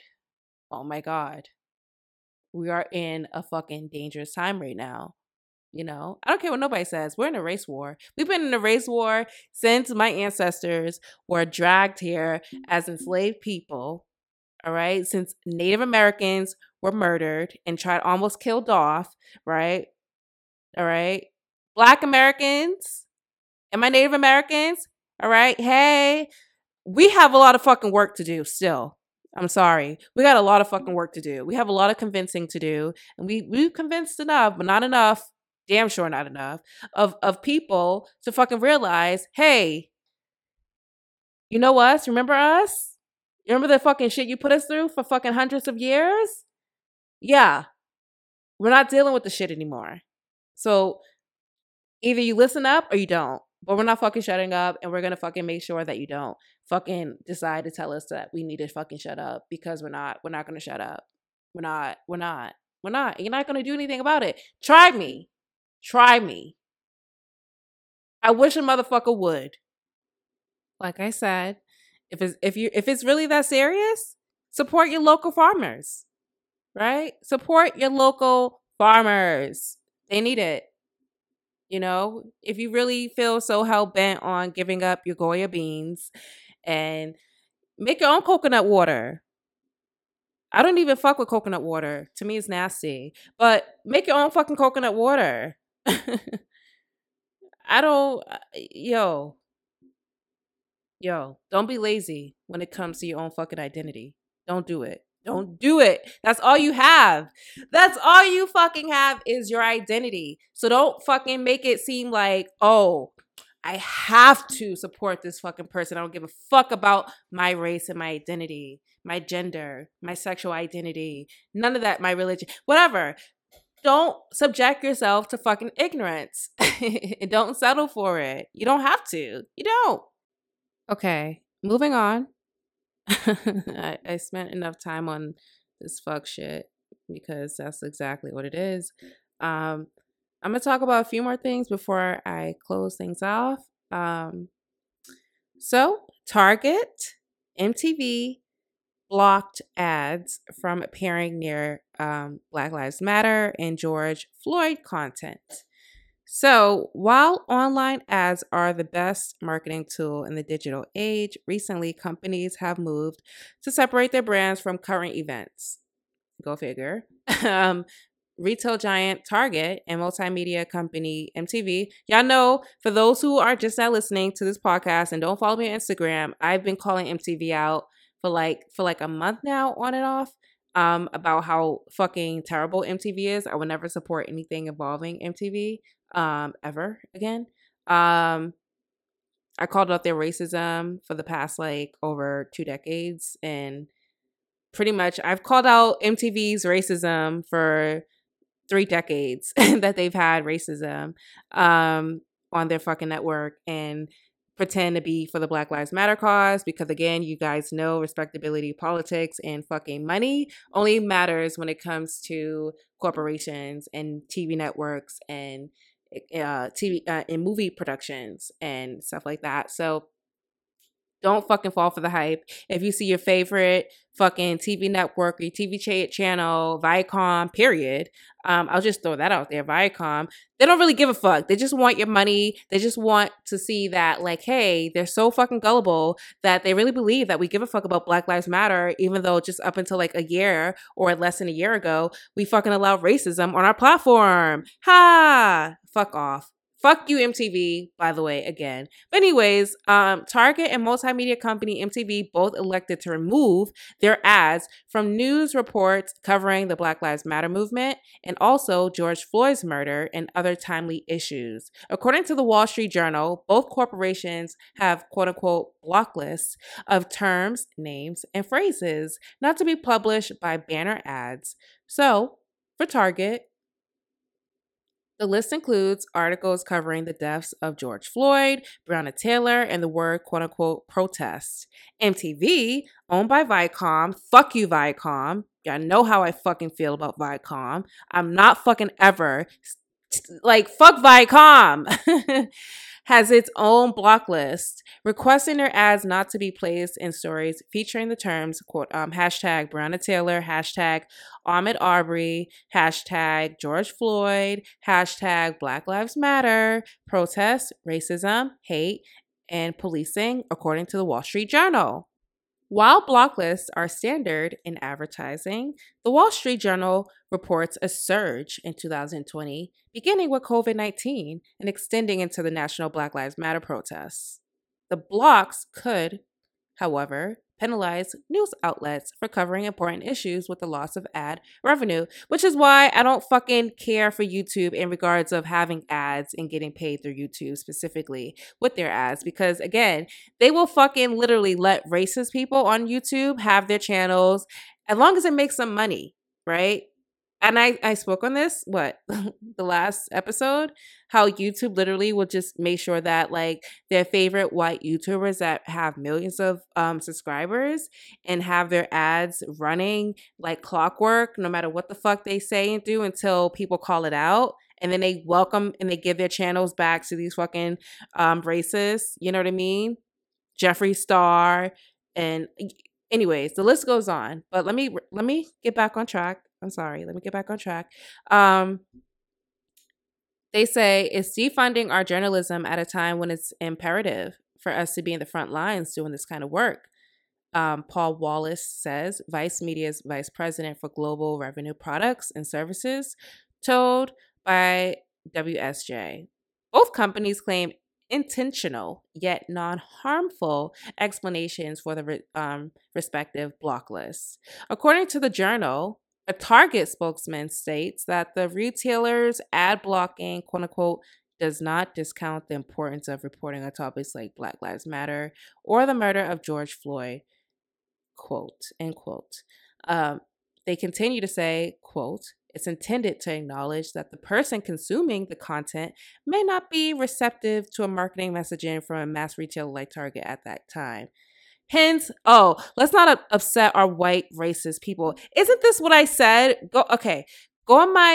we are in a fucking dangerous time right now. I don't care what nobody says. We're in a race war. We've been in a race war since my ancestors were dragged here as enslaved people. All right. Since Native Americans were murdered and tried almost killed off. Right. All right. Black Americans and my Native Americans. All right. Hey, we have a lot of fucking work to do still. I'm sorry. We got a lot of fucking work to do. We have a lot of convincing to do. And we've convinced enough, but not enough. Damn sure not enough of people to fucking realize, hey, you know us? Remember us? You remember the fucking shit you put us through for fucking hundreds of years? Yeah. We're not dealing with the shit anymore. So either you listen up or you don't. But we're not fucking shutting up, and we're gonna fucking make sure that you don't fucking decide to tell us that we need to fucking shut up, because we're not gonna shut up. We're not. You're not gonna do anything about it. Try me. I wish a motherfucker would. Like I said, if it's really that serious, support your local farmers. Right? Support your local farmers. They need it. If you really feel so hell bent on giving up your Goya beans, and make your own coconut water. I don't even fuck with coconut water. To me, it's nasty. But make your own fucking coconut water. I don't, don't be lazy when it comes to your own fucking identity. Don't do it. Don't do it. That's all you have. That's all you fucking have is your identity. So don't fucking make it seem like, oh, I have to support this fucking person. I don't give a fuck about my race and my identity, my gender, my sexual identity, none of that, my religion, whatever. Don't subject yourself to fucking ignorance. Don't settle for it. You don't have to. You don't. Okay, moving on. I spent enough time on this fuck shit because that's exactly what it is. I'm going to talk about a few more things before I close things off. So, Target, MTV blocked ads from appearing near Black Lives Matter and George Floyd content. So, while online ads are the best marketing tool in the digital age, recently companies have moved to separate their brands from current events. Go figure. um, Retail giant Target and multimedia company MTV. Y'all know, for those who are just now listening to this podcast and don't follow me on Instagram, I've been calling MTV out for like a month now, on and off, about how fucking terrible MTV is. I would never support anything involving MTV ever again. I called out their racism for the past like over 2 decades, and pretty much I've called out MTV's racism for 3 decades that they've had racism on their fucking network, and pretend to be for the Black Lives Matter cause, because again, you guys know respectability politics and fucking money only matters when it comes to corporations and TV networks and TV and movie productions and stuff like that. So don't fucking fall for the hype. If you see your favorite fucking TV network or your TV channel, Viacom, period, I'll just throw that out there, Viacom, they don't really give a fuck. They just want your money. They just want to see that, like, hey, they're so fucking gullible that they really believe that we give a fuck about Black Lives Matter, even though just up until like a year or less than a year ago, we fucking allowed racism on our platform. Ha! Fuck off. Fuck you, MTV, by the way, again. But anyways, Target and multimedia company MTV both elected to remove their ads from news reports covering the Black Lives Matter movement and also George Floyd's murder and other timely issues. According to the Wall Street Journal, both corporations have quote-unquote block lists of terms, names, and phrases not to be published by banner ads. So, for Target, the list includes articles covering the deaths of George Floyd, Breonna Taylor, and the word quote unquote protest. MTV, owned by Viacom, fuck you, Viacom. Y'all know how I fucking feel about Viacom. I'm not fucking ever, like, fuck Viacom. Has its own block list, requesting their ads not to be placed in stories featuring the terms, quote, hashtag Breonna Taylor, hashtag Ahmaud Arbery, hashtag George Floyd, hashtag Black Lives Matter, protest, racism, hate, and policing, according to the Wall Street Journal. While block lists are standard in advertising, the Wall Street Journal reports a surge in 2020, beginning with COVID-19 and extending into the National Black Lives Matter protests. The blocks could, however, penalize news outlets for covering important issues with the loss of ad revenue, which is why I don't fucking care for YouTube in regards of having ads and getting paid through YouTube specifically with their ads, because again, they will fucking literally let racist people on YouTube have their channels as long as it makes them money, right? And I spoke on this, the last episode, how YouTube literally will just make sure that like their favorite white YouTubers that have millions of subscribers and have their ads running like clockwork, no matter what the fuck they say and do, until people call it out. And then they welcome and they give their channels back to these fucking racists, you know what I mean? Jeffree Star. And anyways, the list goes on. But let me get back on track. I'm sorry. Let me get back on track. They say it's defunding our journalism at a time when it's imperative for us to be in the front lines doing this kind of work. Paul Wallace says, Vice Media's vice president for global revenue products and services, told by WSJ. Both companies claim intentional yet non-harmful explanations for the respective block lists. According to the Journal, a Target spokesman states that the retailer's ad blocking, quote unquote, does not discount the importance of reporting on topics like Black Lives Matter or the murder of George Floyd, quote, end quote. They continue to say, quote, it's intended to acknowledge that the person consuming the content may not be receptive to a marketing messaging from a mass retailer like Target at that time. Hence, let's not upset our white racist people. Isn't this what I said? Go on my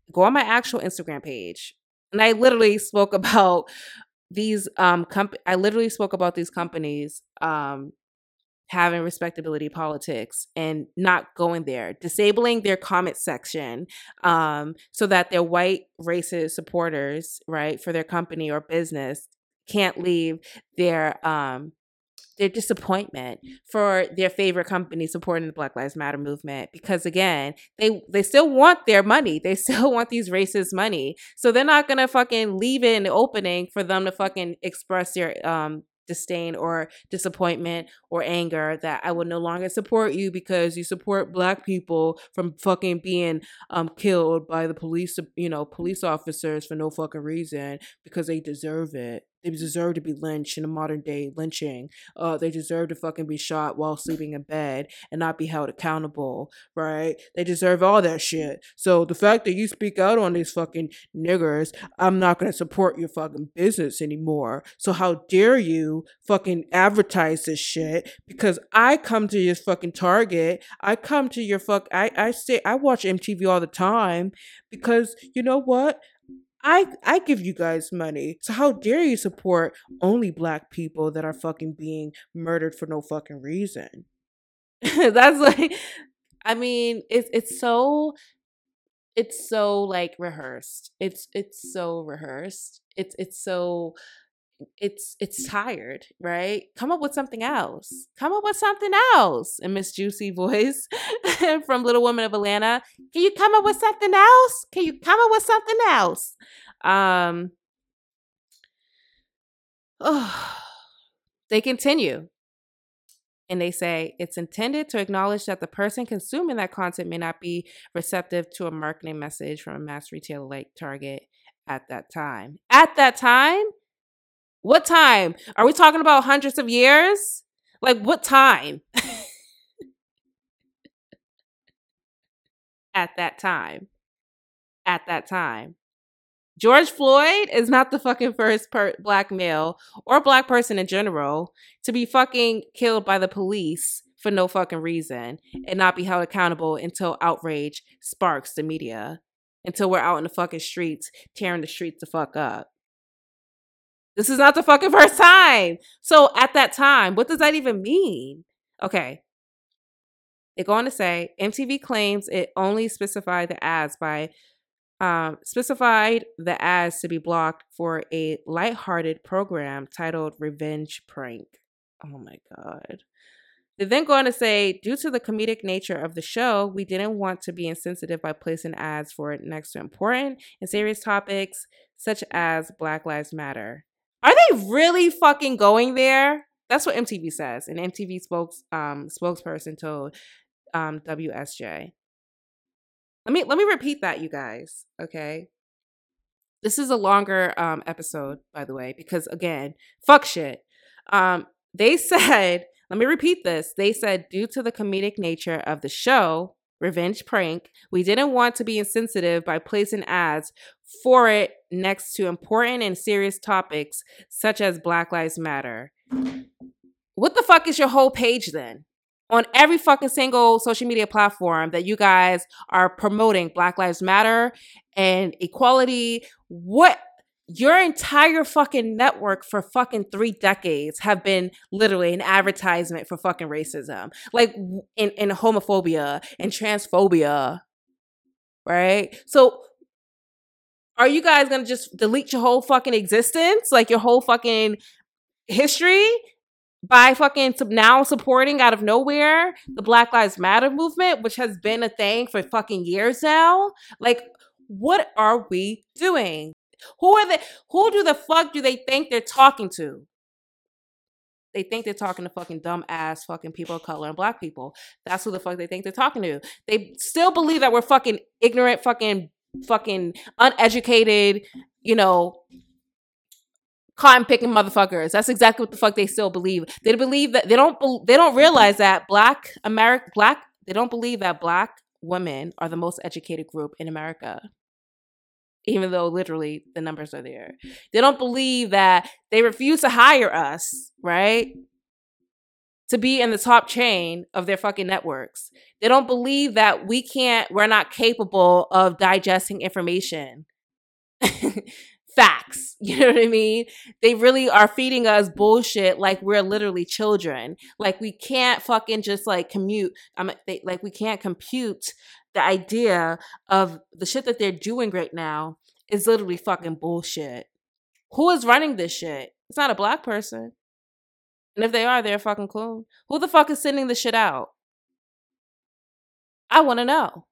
go on my actual Instagram page. And I literally spoke about these these companies having respectability politics and not going there, disabling their comment section, so that their white racist supporters, right, for their company or business can't leave their disappointment for their favorite company supporting the Black Lives Matter movement, because again, they still want their money. They still want these racist money. So they're not gonna fucking leave it in the opening for them to fucking express their disdain or disappointment or anger that I will no longer support you because you support Black people from fucking being killed by the police, police officers for no fucking reason, because they deserve it. They deserve to be lynched in a modern day lynching. They deserve to fucking be shot while sleeping in bed and not be held accountable, right? They deserve all that shit. So the fact that you speak out on these fucking niggers, I'm not gonna support your fucking business anymore. So how dare you fucking advertise this shit? Because I come to your fucking Target, I come to your I watch MTV all the time because you know what? I give you guys money. So how dare you support only Black people that are fucking being murdered for no fucking reason? That's like, I mean, it's so like rehearsed. It's so rehearsed. It's tired, right? Come up with something else. Come up with something else. And Miss Juicy voice from Little Women of Atlanta. Can you come up with something else? Can you come up with something else? Oh, they continue. And they say it's intended to acknowledge that the person consuming that content may not be receptive to a marketing message from a mass retailer like Target at that time. At that time? What time? Are we talking about hundreds of years? Like, what time? At that time. At that time. George Floyd is not the fucking first Black male or Black person in general to be fucking killed by the police for no fucking reason and not be held accountable until outrage sparks the media. Until we're out in the fucking streets, tearing the streets the fuck up. This is not the fucking first time. So at that time, what does that even mean? Okay. They go on to say MTV claims it only specified the ads to be blocked for a lighthearted program titled Revenge Prank. Oh my God. They then go on to say, due to the comedic nature of the show, we didn't want to be insensitive by placing ads for it next to important and serious topics such as Black Lives Matter. Are they really fucking going there? That's what MTV says. An MTV spokesperson told WSJ. Let me repeat that, you guys. Okay. This is a longer episode, by the way, because again, fuck shit. They said, let me repeat this. They said, due to the comedic nature of the show, Revenge Prank, we didn't want to be insensitive by placing ads for it next to important and serious topics such as Black Lives Matter. What the fuck is your whole page then? On every fucking single social media platform that you guys are promoting Black Lives Matter and equality, what your entire fucking network for fucking 3 decades have been literally an advertisement for fucking racism, like in homophobia and transphobia, right? So are you guys gonna just delete your whole fucking existence, like your whole fucking history, by fucking now supporting out of nowhere the Black Lives Matter movement, which has been a thing for fucking years now? Like, what are we doing? Who do the fuck do they think they're talking to? They think they're talking to fucking dumb ass fucking people of color and Black people. That's who the fuck they think they're talking to. They still believe that we're fucking ignorant, fucking uneducated, cotton picking motherfuckers. That's exactly what the fuck they still believe. They believe that they don't realize that they don't believe that Black women are the most educated group in America. Even though literally the numbers are there. They don't believe that they refuse to hire us, right? to be in the top chain of their fucking networks. They don't believe that we're not capable of digesting information. Facts. You know what I mean? They really are feeding us bullshit like we're literally children. Like we can't fucking just like like we can't compute the idea of the shit that they're doing right now is literally fucking bullshit. Who is running this shit? It's not a black person. And if they are, they're fucking cool. Who the fuck is sending this shit out? I want to know.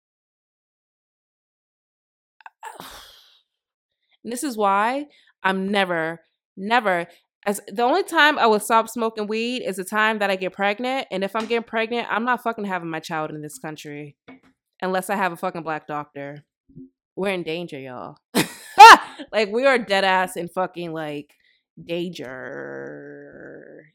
And this is why I'm never, as the only time I will stop smoking weed is the time that I get pregnant. And if I'm getting pregnant, I'm not fucking having my child in this country unless I have a fucking black doctor. We're in danger, y'all. Like we are dead ass in fucking like danger.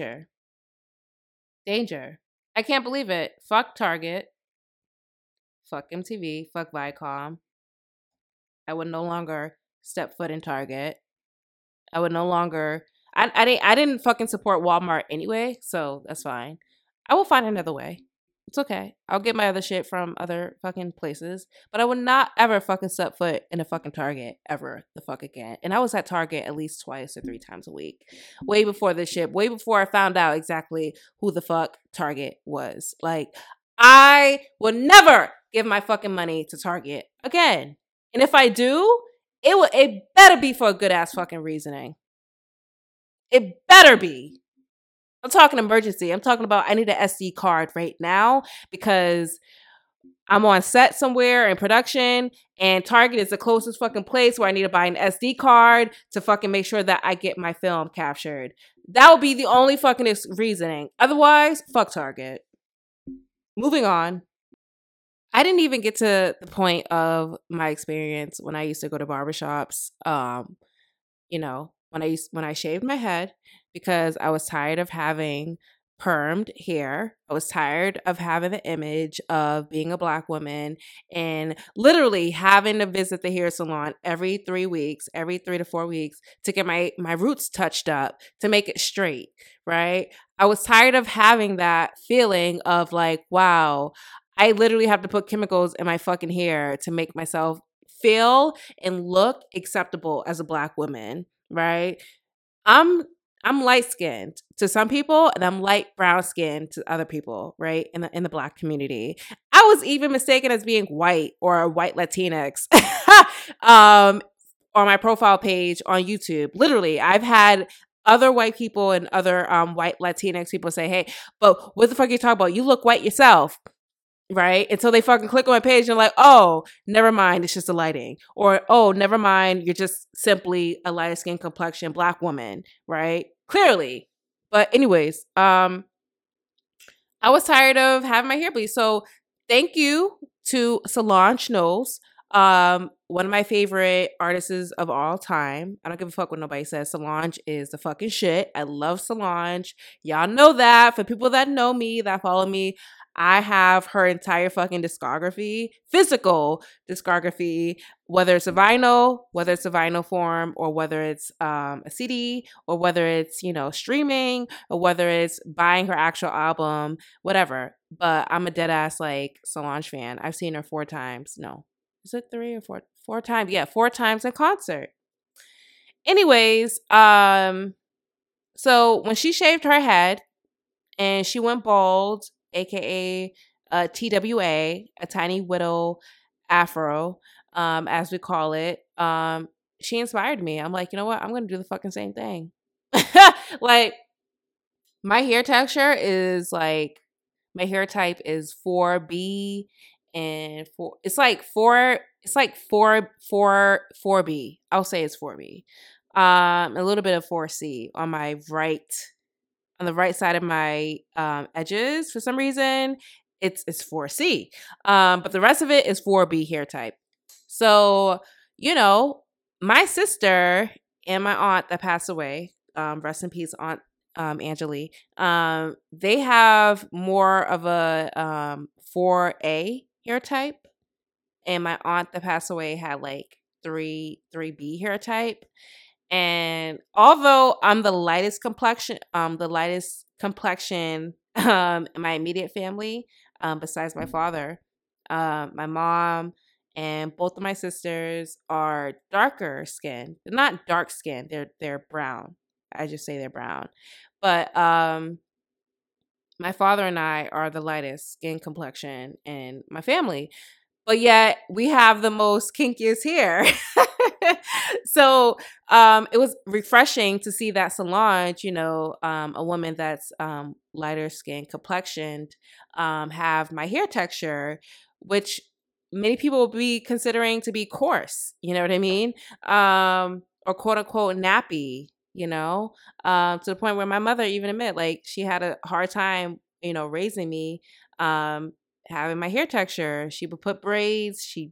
I can't believe it. Fuck Target. Fuck MTV. Fuck Viacom. I would no longer step foot in Target. I would no longer. I didn't fucking support Walmart anyway, so that's fine. I will find another way. It's okay. I'll get my other shit from other fucking places, but I would not ever fucking step foot in a fucking Target ever the fuck again. And I was at Target at least 2 or 3 times a week, way before this shit, way before I found out exactly who the fuck Target was. Like, I will never give my fucking money to Target again. And if I do, it better be for a good ass fucking reasoning. It better be. I'm talking emergency. I'm talking about I need an SD card right now because I'm on set somewhere in production and Target is the closest fucking place where I need to buy an SD card to fucking make sure that I get my film captured. That would be the only fucking reasoning. Otherwise, fuck Target. Moving on. I didn't even get to the point of my experience when I used to go to barbershops. When I shaved my head because I was tired of having permed hair. I was tired of having the image of being a black woman and literally having to visit the hair salon every 3 weeks, every 3 to 4 weeks to get my roots touched up to make it straight, right? I was tired of having that feeling of like, wow, I literally have to put chemicals in my fucking hair to make myself feel and look acceptable as a black woman, right? I'm light skinned to some people and I'm light brown skinned to other people, right? In the black community. I was even mistaken as being white or a white Latinx on my profile page on YouTube. Literally, I've had other white people and other white Latinx people say, hey, but what the fuck are you talking about? You look white yourself. Right? Until they fucking click on my page and like, oh, never mind, it's just the lighting. Or, oh, never mind, you're just simply a lighter skin complexion black woman, right? Clearly. But anyways, I was tired of having my hair bleed. So thank you to Solange Knowles, one of my favorite artists of all time. I don't give a fuck what nobody says. Solange is the fucking shit. I love Solange. Y'all know that. For people that know me, that follow me, I have her entire fucking discography, physical discography, whether it's a vinyl form, or whether it's a CD, or whether it's, streaming, or whether it's buying her actual album, whatever. But I'm a dead ass like Solange fan. I've seen her 4 times. No, is it 3 or 4? 4 times. Yeah, 4 times in concert. Anyways, so when she shaved her head and she went bald, aka TWA, a tiny widow afro, as we call it, she inspired me. I'm like, you know what? I'm gonna do the fucking same thing. Like, my hair texture is like, my hair type is 4B and 4. It's like 4. It's like 4B. I'll say it's 4B. A little bit of 4C on my right. On the right side of my edges, for some reason, it's 4C. But the rest of it is 4B hair type. So, my sister and my aunt that passed away, rest in peace, Aunt Angeli, they have more of a 4A hair type. And my aunt that passed away had like 3B hair type. And although I'm the lightest complexion, the lightest complexion in my immediate family, besides my father. My mom and both of my sisters are darker skinned. They're not dark skinned. They're brown. I just say they're brown. But my father and I are the lightest skin complexion in my family, but yet we have the most kinkiest hair. So it was refreshing to see that Solange, a woman that's lighter skin complexioned, have my hair texture, which many people will be considering to be coarse. You know what I mean? Or quote unquote nappy. To the point where my mother even admit, like, she had a hard time, raising me, having my hair texture. She would put braids. She,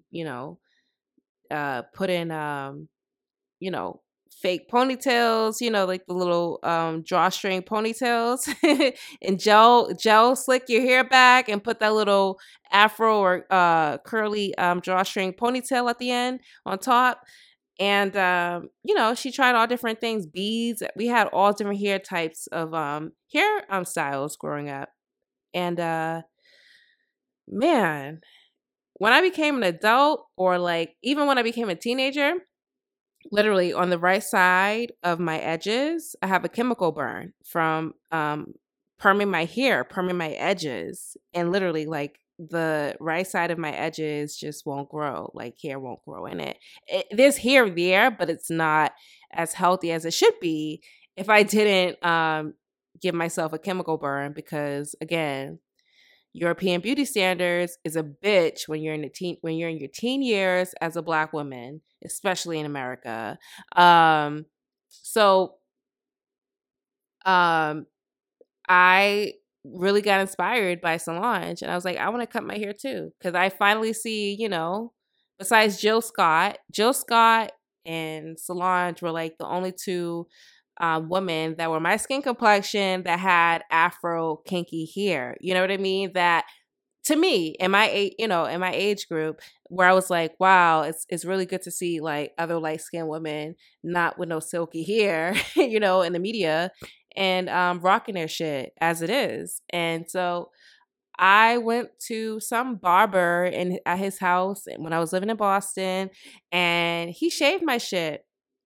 put in, you know, fake ponytails, like the little drawstring ponytails, and gel slick your hair back and put that little afro or curly drawstring ponytail at the end on top. And she tried all different things, beads. We had all different hair types of hair styles growing up. And man, when I became an adult, or like even when I became a teenager, literally on the right side of my edges, I have a chemical burn from perming my hair, perming my edges, and literally like the right side of my edges just won't grow. Like, hair won't grow in There's hair there, but it's not as healthy as it should be if I didn't give myself a chemical burn, because again, European beauty standards is a bitch when you're in your teen years as a Black woman, especially in America. So I really got inspired by Solange, and I was like, I want to cut my hair too, because I finally see, besides Jill Scott and Solange were like the only two women that were my skin complexion that had Afro kinky hair. You know what I mean? That, to me, in my age group, where I was like, wow, it's really good to see like other light skinned women not with no silky hair, in the media, and rocking their shit as it is. And so I went to some barber at his house when I was living in Boston, and he shaved my shit.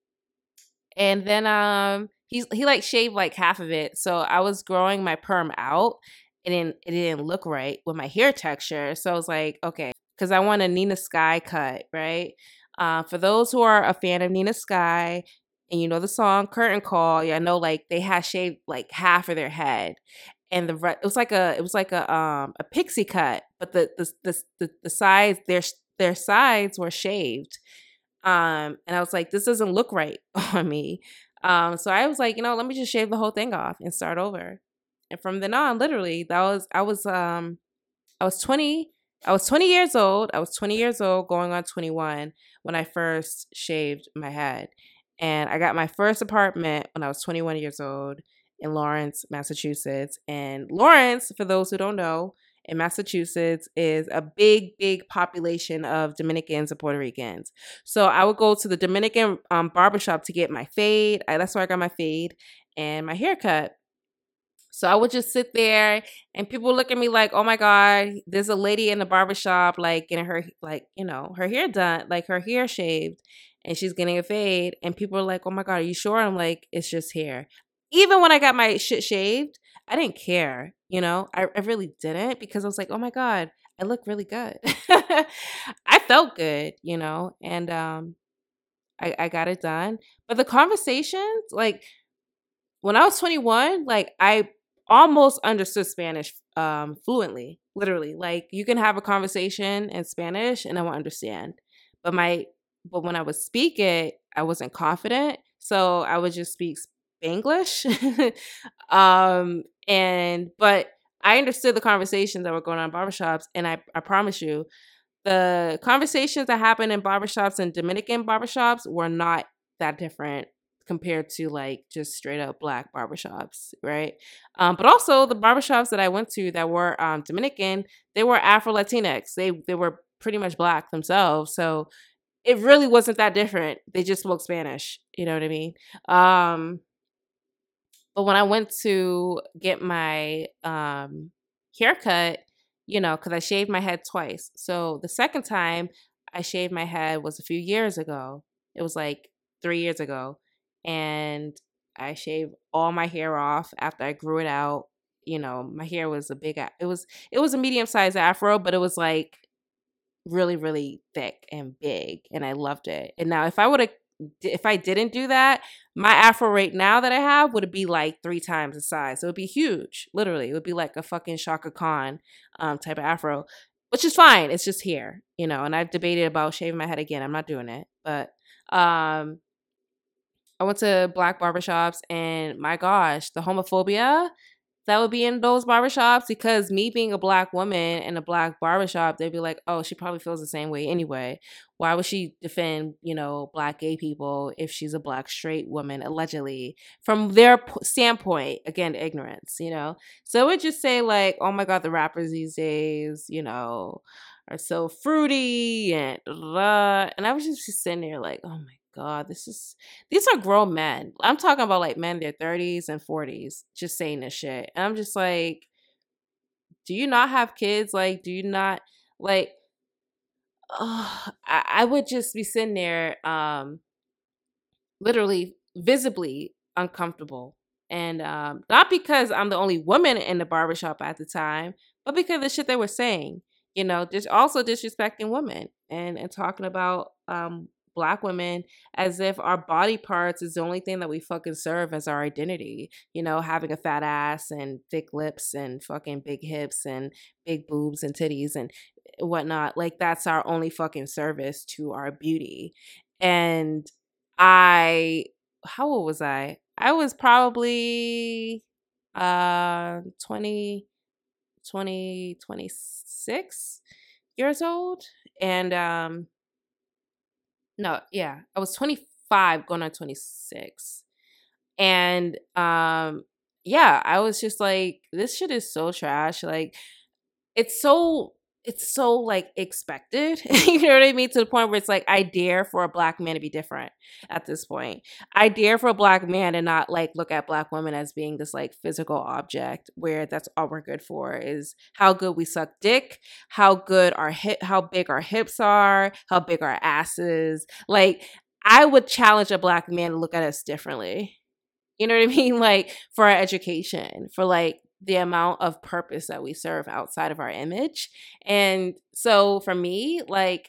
And then he like shaved like half of it. So I was growing my perm out, and it didn't look right with my hair texture. So I was like, okay, because I want a Nina Sky cut, right? For those who are a fan of Nina Sky and you know the song Curtain Call, yeah, I know like they had shaved like half of their head, and it was like a pixie cut, but the sides, their sides were shaved. And I was like, this doesn't look right on me. So I was like, let me just shave the whole thing off and start over. And from then on, literally, I was 20. I was 20 years old. I was 20 years old, going on 21 when I first shaved my head. And I got my first apartment when I was 21 years old in Lawrence, Massachusetts. And Lawrence, for those who don't know, in Massachusetts is a big, big population of Dominicans and Puerto Ricans. So I would go to the Dominican barbershop to get my fade. That's where I got my fade and my haircut. So I would just sit there, and people look at me like, oh my God, there's a lady in the barbershop, like getting her, like, her hair done, like her hair shaved, and she's getting a fade. And people are like, oh my God, are you sure? I'm like, it's just hair. Even when I got my shit shaved, I didn't care, I really didn't, because I was like, oh my God, I look really good. I felt good, and I got it done. But the conversations, like when I was 21, like I almost understood Spanish fluently, literally. Like you can have a conversation in Spanish and I won't understand. But when I would speak it, I wasn't confident. So I would just speak Spanglish. But I understood the conversations that were going on in barbershops, and I promise you, the conversations that happened in barbershops and Dominican barbershops were not that different compared to like just straight up Black barbershops, right? But also the barbershops that I went to that were Dominican, they were Afro Latinx. They were pretty much Black themselves, so it really wasn't that different. They just spoke Spanish, you know what I mean? But when I went to get my haircut, because I shaved my head twice. So the second time I shaved my head was a few years ago. It was like 3 years ago. And I shaved all my hair off after I grew it out. My hair was it was a medium sized afro, but it was like really, really thick and big, and I loved it. And now if I didn't do that, my afro right now that I have would be like 3 times the size. It would be huge. Literally, it would be like a fucking Shaka Khan type of afro, which is fine. It's just here, and I've debated about shaving my head again. I'm not doing it, but um I went to black barbershops, and my gosh, the homophobia that would be in those barbershops, because me being a black woman in a black barbershop, they'd be like, oh, she probably feels the same way anyway. Why would she defend, black gay people if she's a black straight woman, allegedly, from their standpoint? Again, ignorance. So it would just say like, oh my God, the rappers these days, are so fruity and and I was just sitting there like, oh my God, these are grown men. I'm talking about like men in their 30s and 40s just saying this shit. And I'm just like, do you not have kids? Like, do you not like I would just be sitting there literally visibly uncomfortable. And not because I'm the only woman in the barbershop at the time, but because the shit they were saying, just also disrespecting women and talking about black women as if our body parts is the only thing that we fucking serve as our identity, having a fat ass and thick lips and fucking big hips and big boobs and titties and whatnot. Like, that's our only fucking service to our beauty. And I how old was I? I was probably 20 26 years old. And no, yeah, I was 25 going on 26. And yeah, I was just like, this shit is so trash. Like, it's so like expected. You know what I mean? To the point where it's like, I dare for a black man to be different at this point. I dare for a black man to not like look at black women as being this like physical object where that's all we're good for is how good we suck dick, how big our hips are, how big our asses. Like, I would challenge a black man to look at us differently. You know what I mean? Like, for our education, for like the amount of purpose that we serve outside of our image. And so for me, like,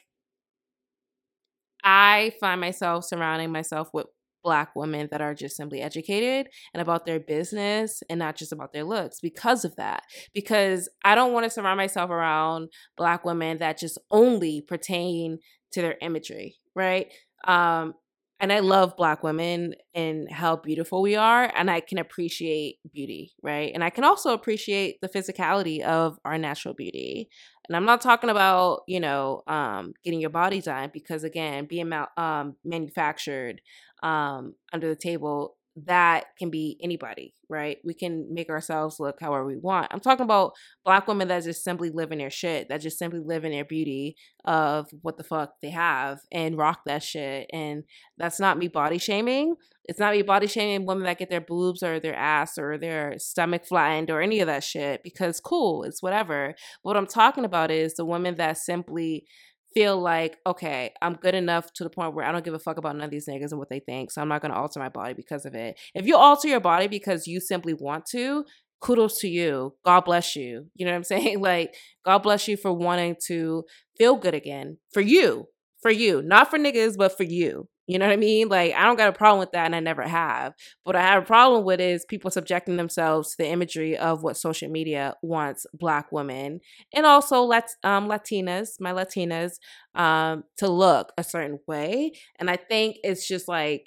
I find myself surrounding myself with black women that are just simply educated and about their business and not just about their looks because of that. Because I don't want to surround myself around black women that just only pertain to their imagery, right? Um, and I love black women and how beautiful we are, and I can appreciate beauty, right? And I can also appreciate the physicality of our natural beauty. And I'm not talking about, getting your body done, because again, being manufactured under the table, that can be anybody, right? We can make ourselves look however we want. I'm talking about black women that just simply live in their shit, that just simply live in their beauty of what the fuck they have and rock that shit. And that's not me body shaming. It's not me body shaming women that get their boobs or their ass or their stomach flattened or any of that shit, because cool, it's whatever. What I'm talking about is the women that simply feel like, okay, I'm good enough to the point where I don't give a fuck about none of these niggas and what they think, so I'm not going to alter my body because of it. If you alter your body because you simply want to, kudos to you. God bless you. You know what I'm saying? Like, God bless you for wanting to feel good again. For you. Not for niggas, but for you. You know what I mean? Like, I don't got a problem with that, and I never have. What I have a problem with is people subjecting themselves to the imagery of what social media wants black women and also Latinas, my Latinas, to look a certain way. And I think it's just like,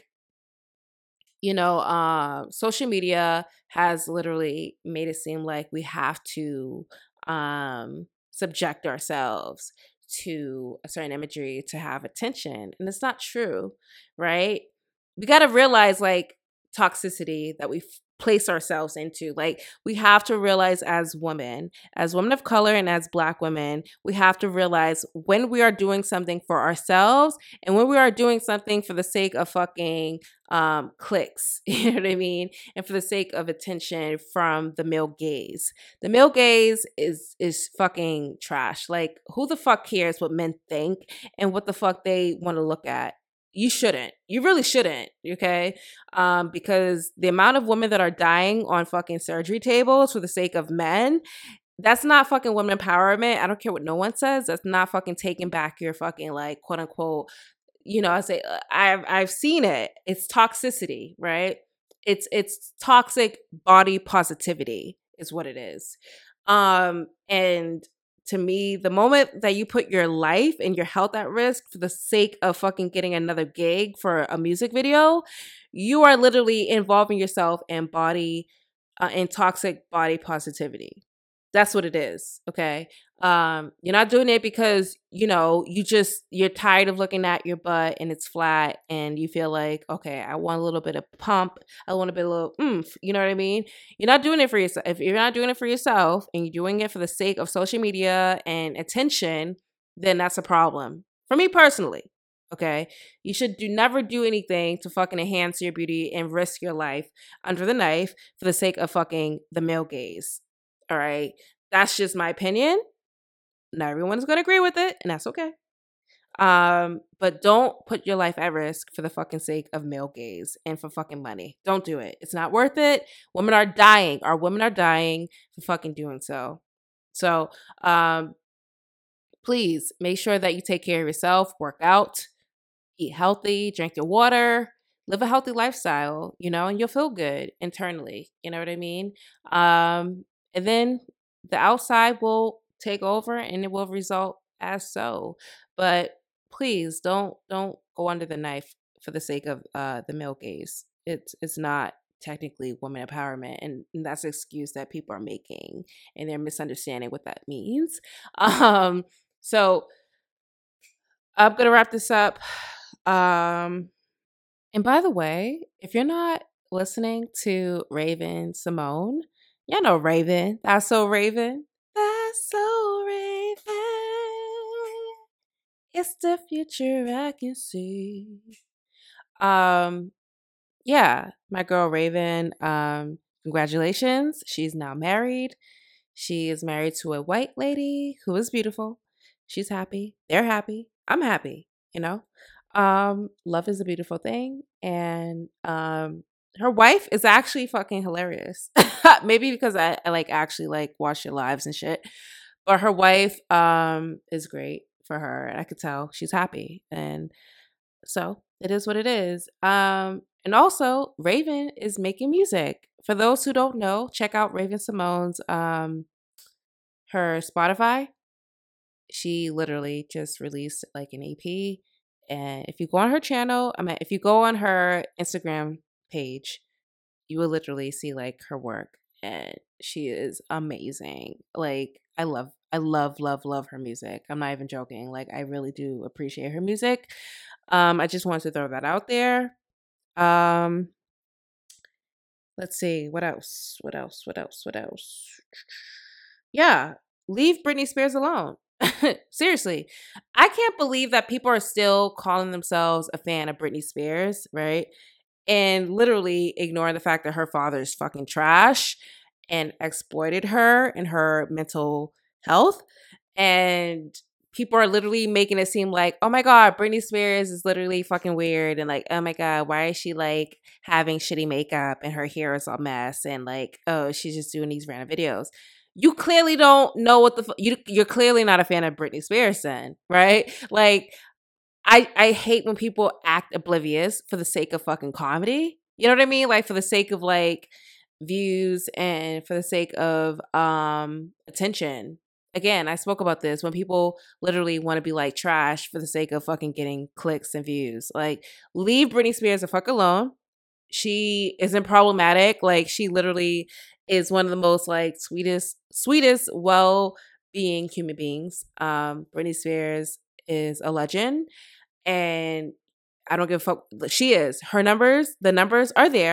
social media has literally made it seem like we have to subject ourselves to a certain imagery to have attention. And it's not true, right? We got to realize like toxicity that we place ourselves into. Like, we have to realize as women of color and as Black women, we have to realize when we are doing something for ourselves and when we are doing something for the sake of fucking clicks, you know what I mean, and for the sake of attention from the male gaze. The male gaze is fucking trash. Like, who the fuck cares what men think and what the fuck they want to look at? You shouldn't. You really shouldn't. Okay. Because the amount of women that are dying on fucking surgery tables for the sake of men, that's not fucking women empowerment. I don't care what no one says. That's not fucking taking back your fucking, like, quote unquote, I say, I've seen it. It's toxicity, right? It's toxic body positivity is what it is. And to me, the moment that you put your life and your health at risk for the sake of fucking getting another gig for a music video, you are literally involving yourself in toxic body positivity. That's what it is. Okay. You're not doing it because, you're tired of looking at your butt and it's flat and you feel like, okay, I want a little bit of pump. I want a little oomph. You know what I mean? You're not doing it for yourself. If you're not doing it for yourself and you're doing it for the sake of social media and attention, then that's a problem. For me personally. Okay. You should never do anything to fucking enhance your beauty and risk your life under the knife for the sake of fucking the male gaze. All right. That's just my opinion. Not everyone's going to agree with it, and that's okay. But don't put your life at risk for the fucking sake of male gaze and for fucking money. Don't do it. It's not worth it. Women are dying. Our women are dying for fucking doing so. So, please make sure that you take care of yourself, work out, eat healthy, drink your water, live a healthy lifestyle, and you'll feel good internally. You know what I mean? And then the outside will take over and it will result as so. But please don't go under the knife for the sake of the male gaze. It's not technically women empowerment, and that's an excuse that people are making and they're misunderstanding what that means. So I'm gonna wrap this up. And by the way, if you're not listening to Raven-Symoné, y'all know Raven. That's so Raven. That's so Raven. It's the future I can see. Yeah, my girl Raven. Congratulations. She's now married. She is married to a white lady who is beautiful. She's happy. They're happy. I'm happy, Love is a beautiful thing. And her wife is actually fucking hilarious. Maybe because I actually watch your lives and shit. But her wife is great for her. And I could tell she's happy. And so it is what it is. And also Raven is making music. For those who don't know, check out Raven-Symoné's her Spotify. She literally just released like an EP. And if you go on her channel, if you go on her Instagram page, you will literally see like her work. And she is amazing. Like, I love her music. I'm not even joking. Like, I really do appreciate her music. I just wanted to throw that out there. Let's see. What else? Yeah. Leave Britney Spears alone. Seriously. I can't believe that people are still calling themselves a fan of Britney Spears, right? And literally ignoring the fact that her father is fucking trash and exploited her and her mental health. And people are literally making it seem like, oh my God, Britney Spears is literally fucking weird. And like, oh my God, why is she like having shitty makeup and her hair is a mess? And like, oh, she's just doing these random videos. You clearly don't know what you're clearly not a fan of Britney Spears then, right? Like, I hate when people act oblivious for the sake of fucking comedy. You know what I mean? Like, for the sake of like views and for the sake of attention. Again, I spoke about this when people literally want to be like trash for the sake of fucking getting clicks and views. Like, leave Britney Spears the fuck alone. She isn't problematic. Like, she literally is one of the most like sweetest, well-being human beings. Britney Spears is a legend, and I don't give a fuck. She is. The numbers are there.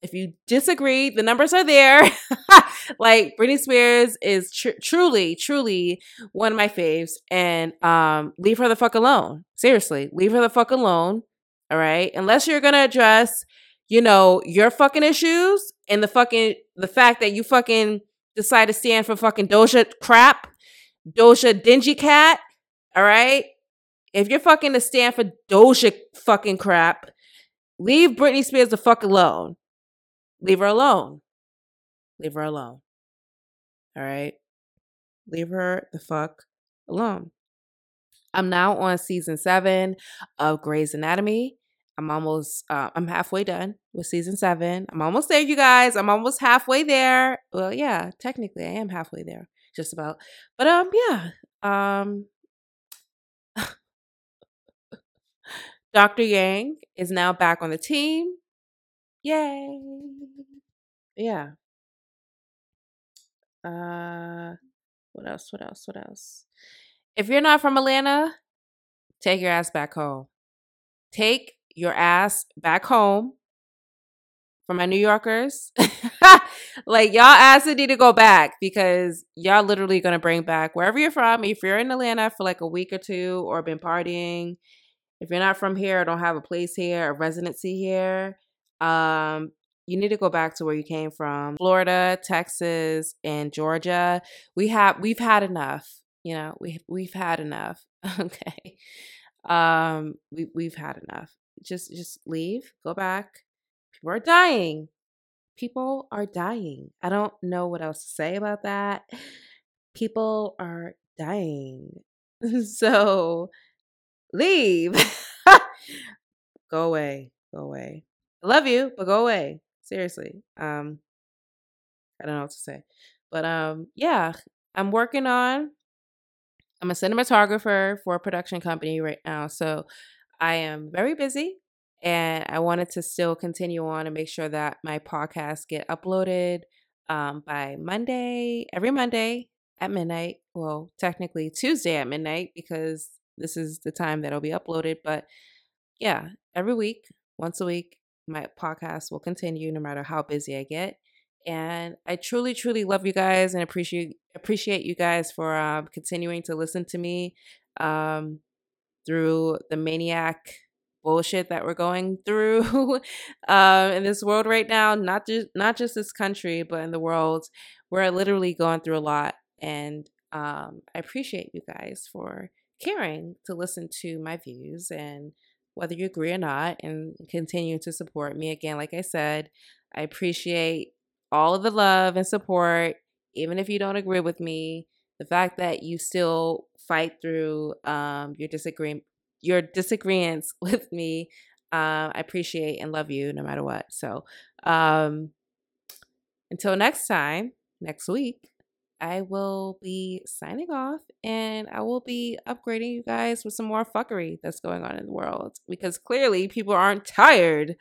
If you disagree, the numbers are there. Like Britney Spears is truly, truly one of my faves, and leave her the fuck alone. Seriously, leave her the fuck alone. All right, unless you're gonna address, your fucking issues and the fact that you fucking decide to stand for fucking Doja crap, Doja dingy cat. All right, if you're fucking to stand for Doja fucking crap, leave Britney Spears the fuck alone. Leave her alone. Leave her alone. All right? Leave her the fuck alone. I'm now on season 7 of Grey's Anatomy. I'm halfway done with season 7. I'm almost there, you guys. I'm almost halfway there. Well, yeah, technically I am halfway there, just about. But yeah. Dr. Yang is now back on the team. Yay. Yeah. What else? What else? What else? If you're not from Atlanta, take your ass back home. Take your ass back home. For my New Yorkers, like y'all asses need to go back because y'all literally gonna bring back wherever you're from. If you're in Atlanta for like a week or two or been partying, if you're not from here or don't have a place here, a residency here, you need to go back to where you came from. Florida, Texas, and Georgia. We've had enough. We've had enough. Okay. We've had enough. Just leave, go back. People are dying. People are dying. I don't know what else to say about that. People are dying. So leave. Go away. Go away. I love you, but go away. Seriously. I don't know what to say. But yeah, I'm a cinematographer for a production company right now. So I am very busy and I wanted to still continue on and make sure that my podcasts get uploaded by Monday, every Monday at midnight. Well, technically Tuesday at midnight because this is the time that'll be uploaded. But yeah, every week, once a week, my podcast will continue no matter how busy I get. And I truly, truly love you guys and appreciate you guys for continuing to listen to me through the maniac bullshit that we're going through in this world right now. Not just this country, but in the world. We're literally going through a lot, and I appreciate you guys for caring to listen to my views and whether you agree or not, and continue to support me. Again, like I said, I appreciate all of the love and support, even if you don't agree with me. The fact that you still fight through your disagreements with me, I appreciate and love you no matter what. So until next time, next week, I will be signing off and I will be upgrading you guys with some more fuckery that's going on in the world because clearly people aren't tired.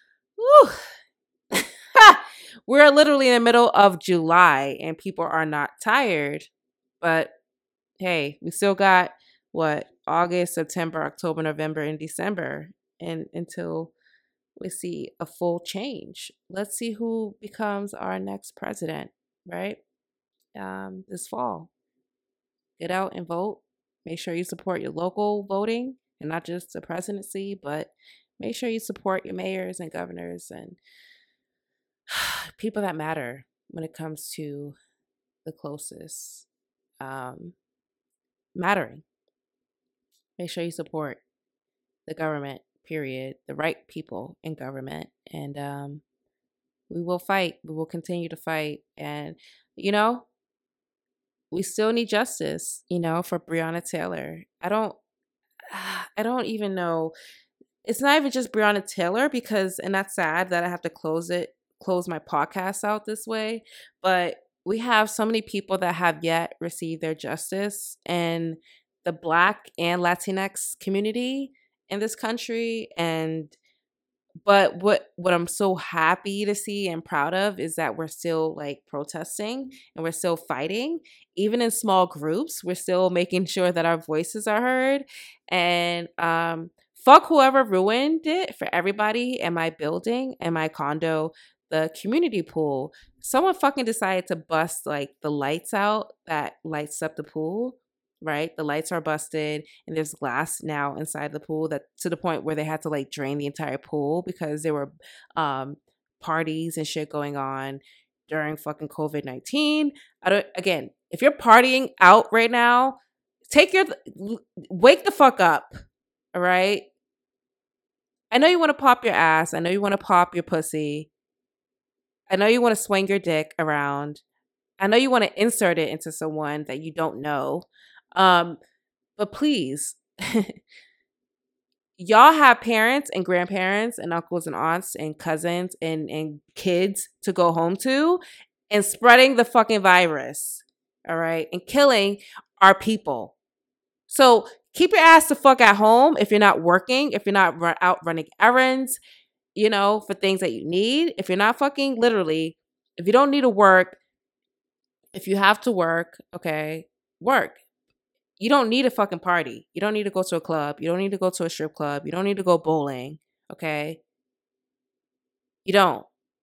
Woo. We're literally in the middle of July and people are not tired. But hey, we still got August, September, October, November, and December, and until we see a full change. Let's see who becomes our next president, right? This fall. Get out and vote. Make sure you support your local voting and not just the presidency, but make sure you support your mayors and governors and people that matter when it comes to the closest mattering. Make sure you support the government, period, the right people in government. And we will fight. We will continue to fight. And, we still need justice, for Breonna Taylor. I don't even know. It's not even just Breonna Taylor and that's sad that I have to close my podcast out this way. But we have so many people that have yet received their justice in the Black and Latinx community in this country. But what I'm so happy to see and proud of is that we're still like protesting and we're still fighting. Even in small groups, we're still making sure that our voices are heard. And fuck whoever ruined it for everybody in my building and my condo. the community pool. Someone fucking decided to bust like the lights out that lights up the pool, right? The lights are busted and there's glass now inside the pool, that to the point where they had to like drain the entire pool because there were parties and shit going on during fucking COVID-19. Again, if you're partying out right now, wake the fuck up. All right. I know you want to pop your ass. I know you want to pop your pussy. I know you want to swing your dick around. I know you want to insert it into someone that you don't know. But please, y'all have parents and grandparents and uncles and aunts and cousins and kids to go home to, and spreading the fucking virus. All right. And killing our people. So keep your ass the fuck at home if you're not working, if you're not out running errands, for things that you need. If you're not fucking literally, if you don't need to work, if you have to work, okay, work. You don't need a fucking party. You don't need to go to a club. You don't need to go to a strip club. You don't need to go bowling, okay? You don't.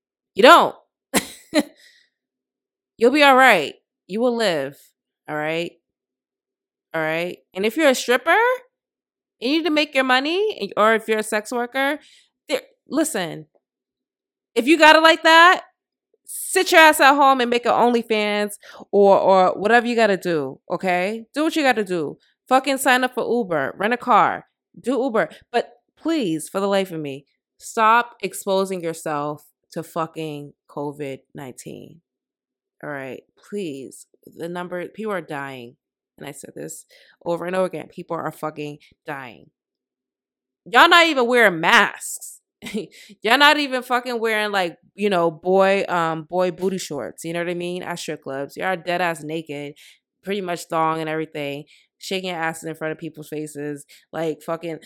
You'll be all right. You will live, all right? All right. And if you're a stripper, you need to make your money, or if you're a sex worker, listen, if you got it like that, sit your ass at home and make an OnlyFans or whatever you got to do. Okay. Do what you got to do. Fucking sign up for Uber, rent a car, do Uber. But please, for the life of me, stop exposing yourself to fucking COVID-19. All right. Please. People are dying. And I said this over and over again. People are fucking dying. Y'all not even wearing masks. Y'all not even fucking wearing like, boy booty shorts. You know what I mean? At strip clubs. Y'all are dead ass naked, pretty much thong and everything, shaking your asses in front of people's faces, like fucking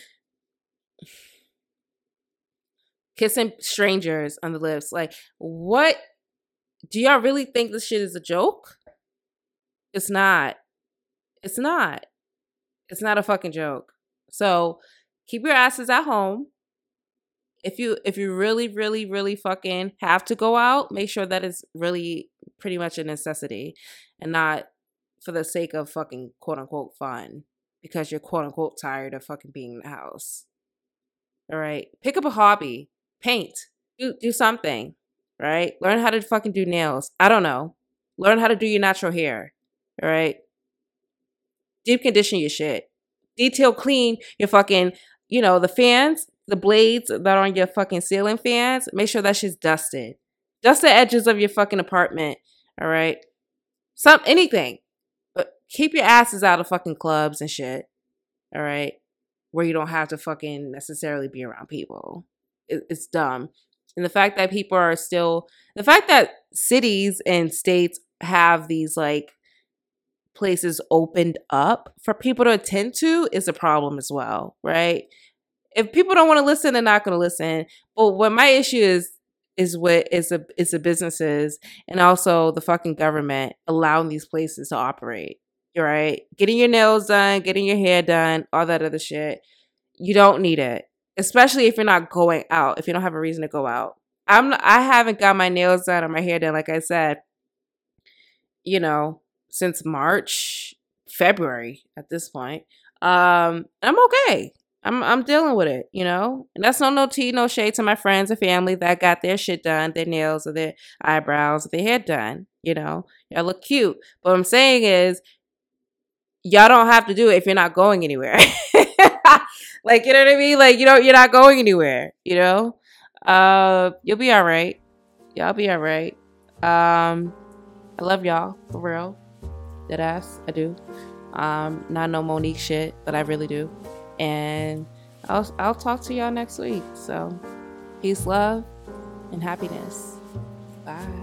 kissing strangers on the lips. Like, what? Do y'all really think this shit is a joke? It's not. It's not. It's not a fucking joke. So keep your asses at home. If you really, really, really fucking have to go out, make sure that it's really pretty much a necessity and not for the sake of fucking quote unquote fun because you're quote unquote tired of fucking being in the house. All right. Pick up a hobby. Paint. Do something. Right? Learn how to fucking do nails. I don't know. Learn how to do your natural hair. All right? Deep condition your shit. Detail clean your fucking, the fans, the blades that are on your fucking ceiling fans. Make sure that shit's dusted. Dust the edges of your fucking apartment. All right? Anything. But keep your asses out of fucking clubs and shit. All right? Where you don't have to fucking necessarily be around people. It's dumb. And the fact that the fact that cities and states have these like places opened up for people to attend to is a problem as well, right? If people don't want to listen, they're not going to listen. But what my issue is the businesses and also the fucking government allowing these places to operate. Right? Getting your nails done, getting your hair done, all that other shit. You don't need it. Especially if you're not going out, if you don't have a reason to go out. I haven't got my nails done or my hair done, like I said, since March, February at this point. I'm okay. I'm dealing with it, And that's no tea, no shade to my friends and family that got their shit done, their nails or their eyebrows or their hair done, Y'all look cute. But what I'm saying is, y'all don't have to do it if you're not going anywhere. Like, you know what I mean? Like, you're not going anywhere, You'll be all right. Y'all be all right. I love y'all, for real. Deadass, I do. Not no Monique shit, but I really do. And I'll talk to y'all next week. So, peace, love, and happiness. Bye.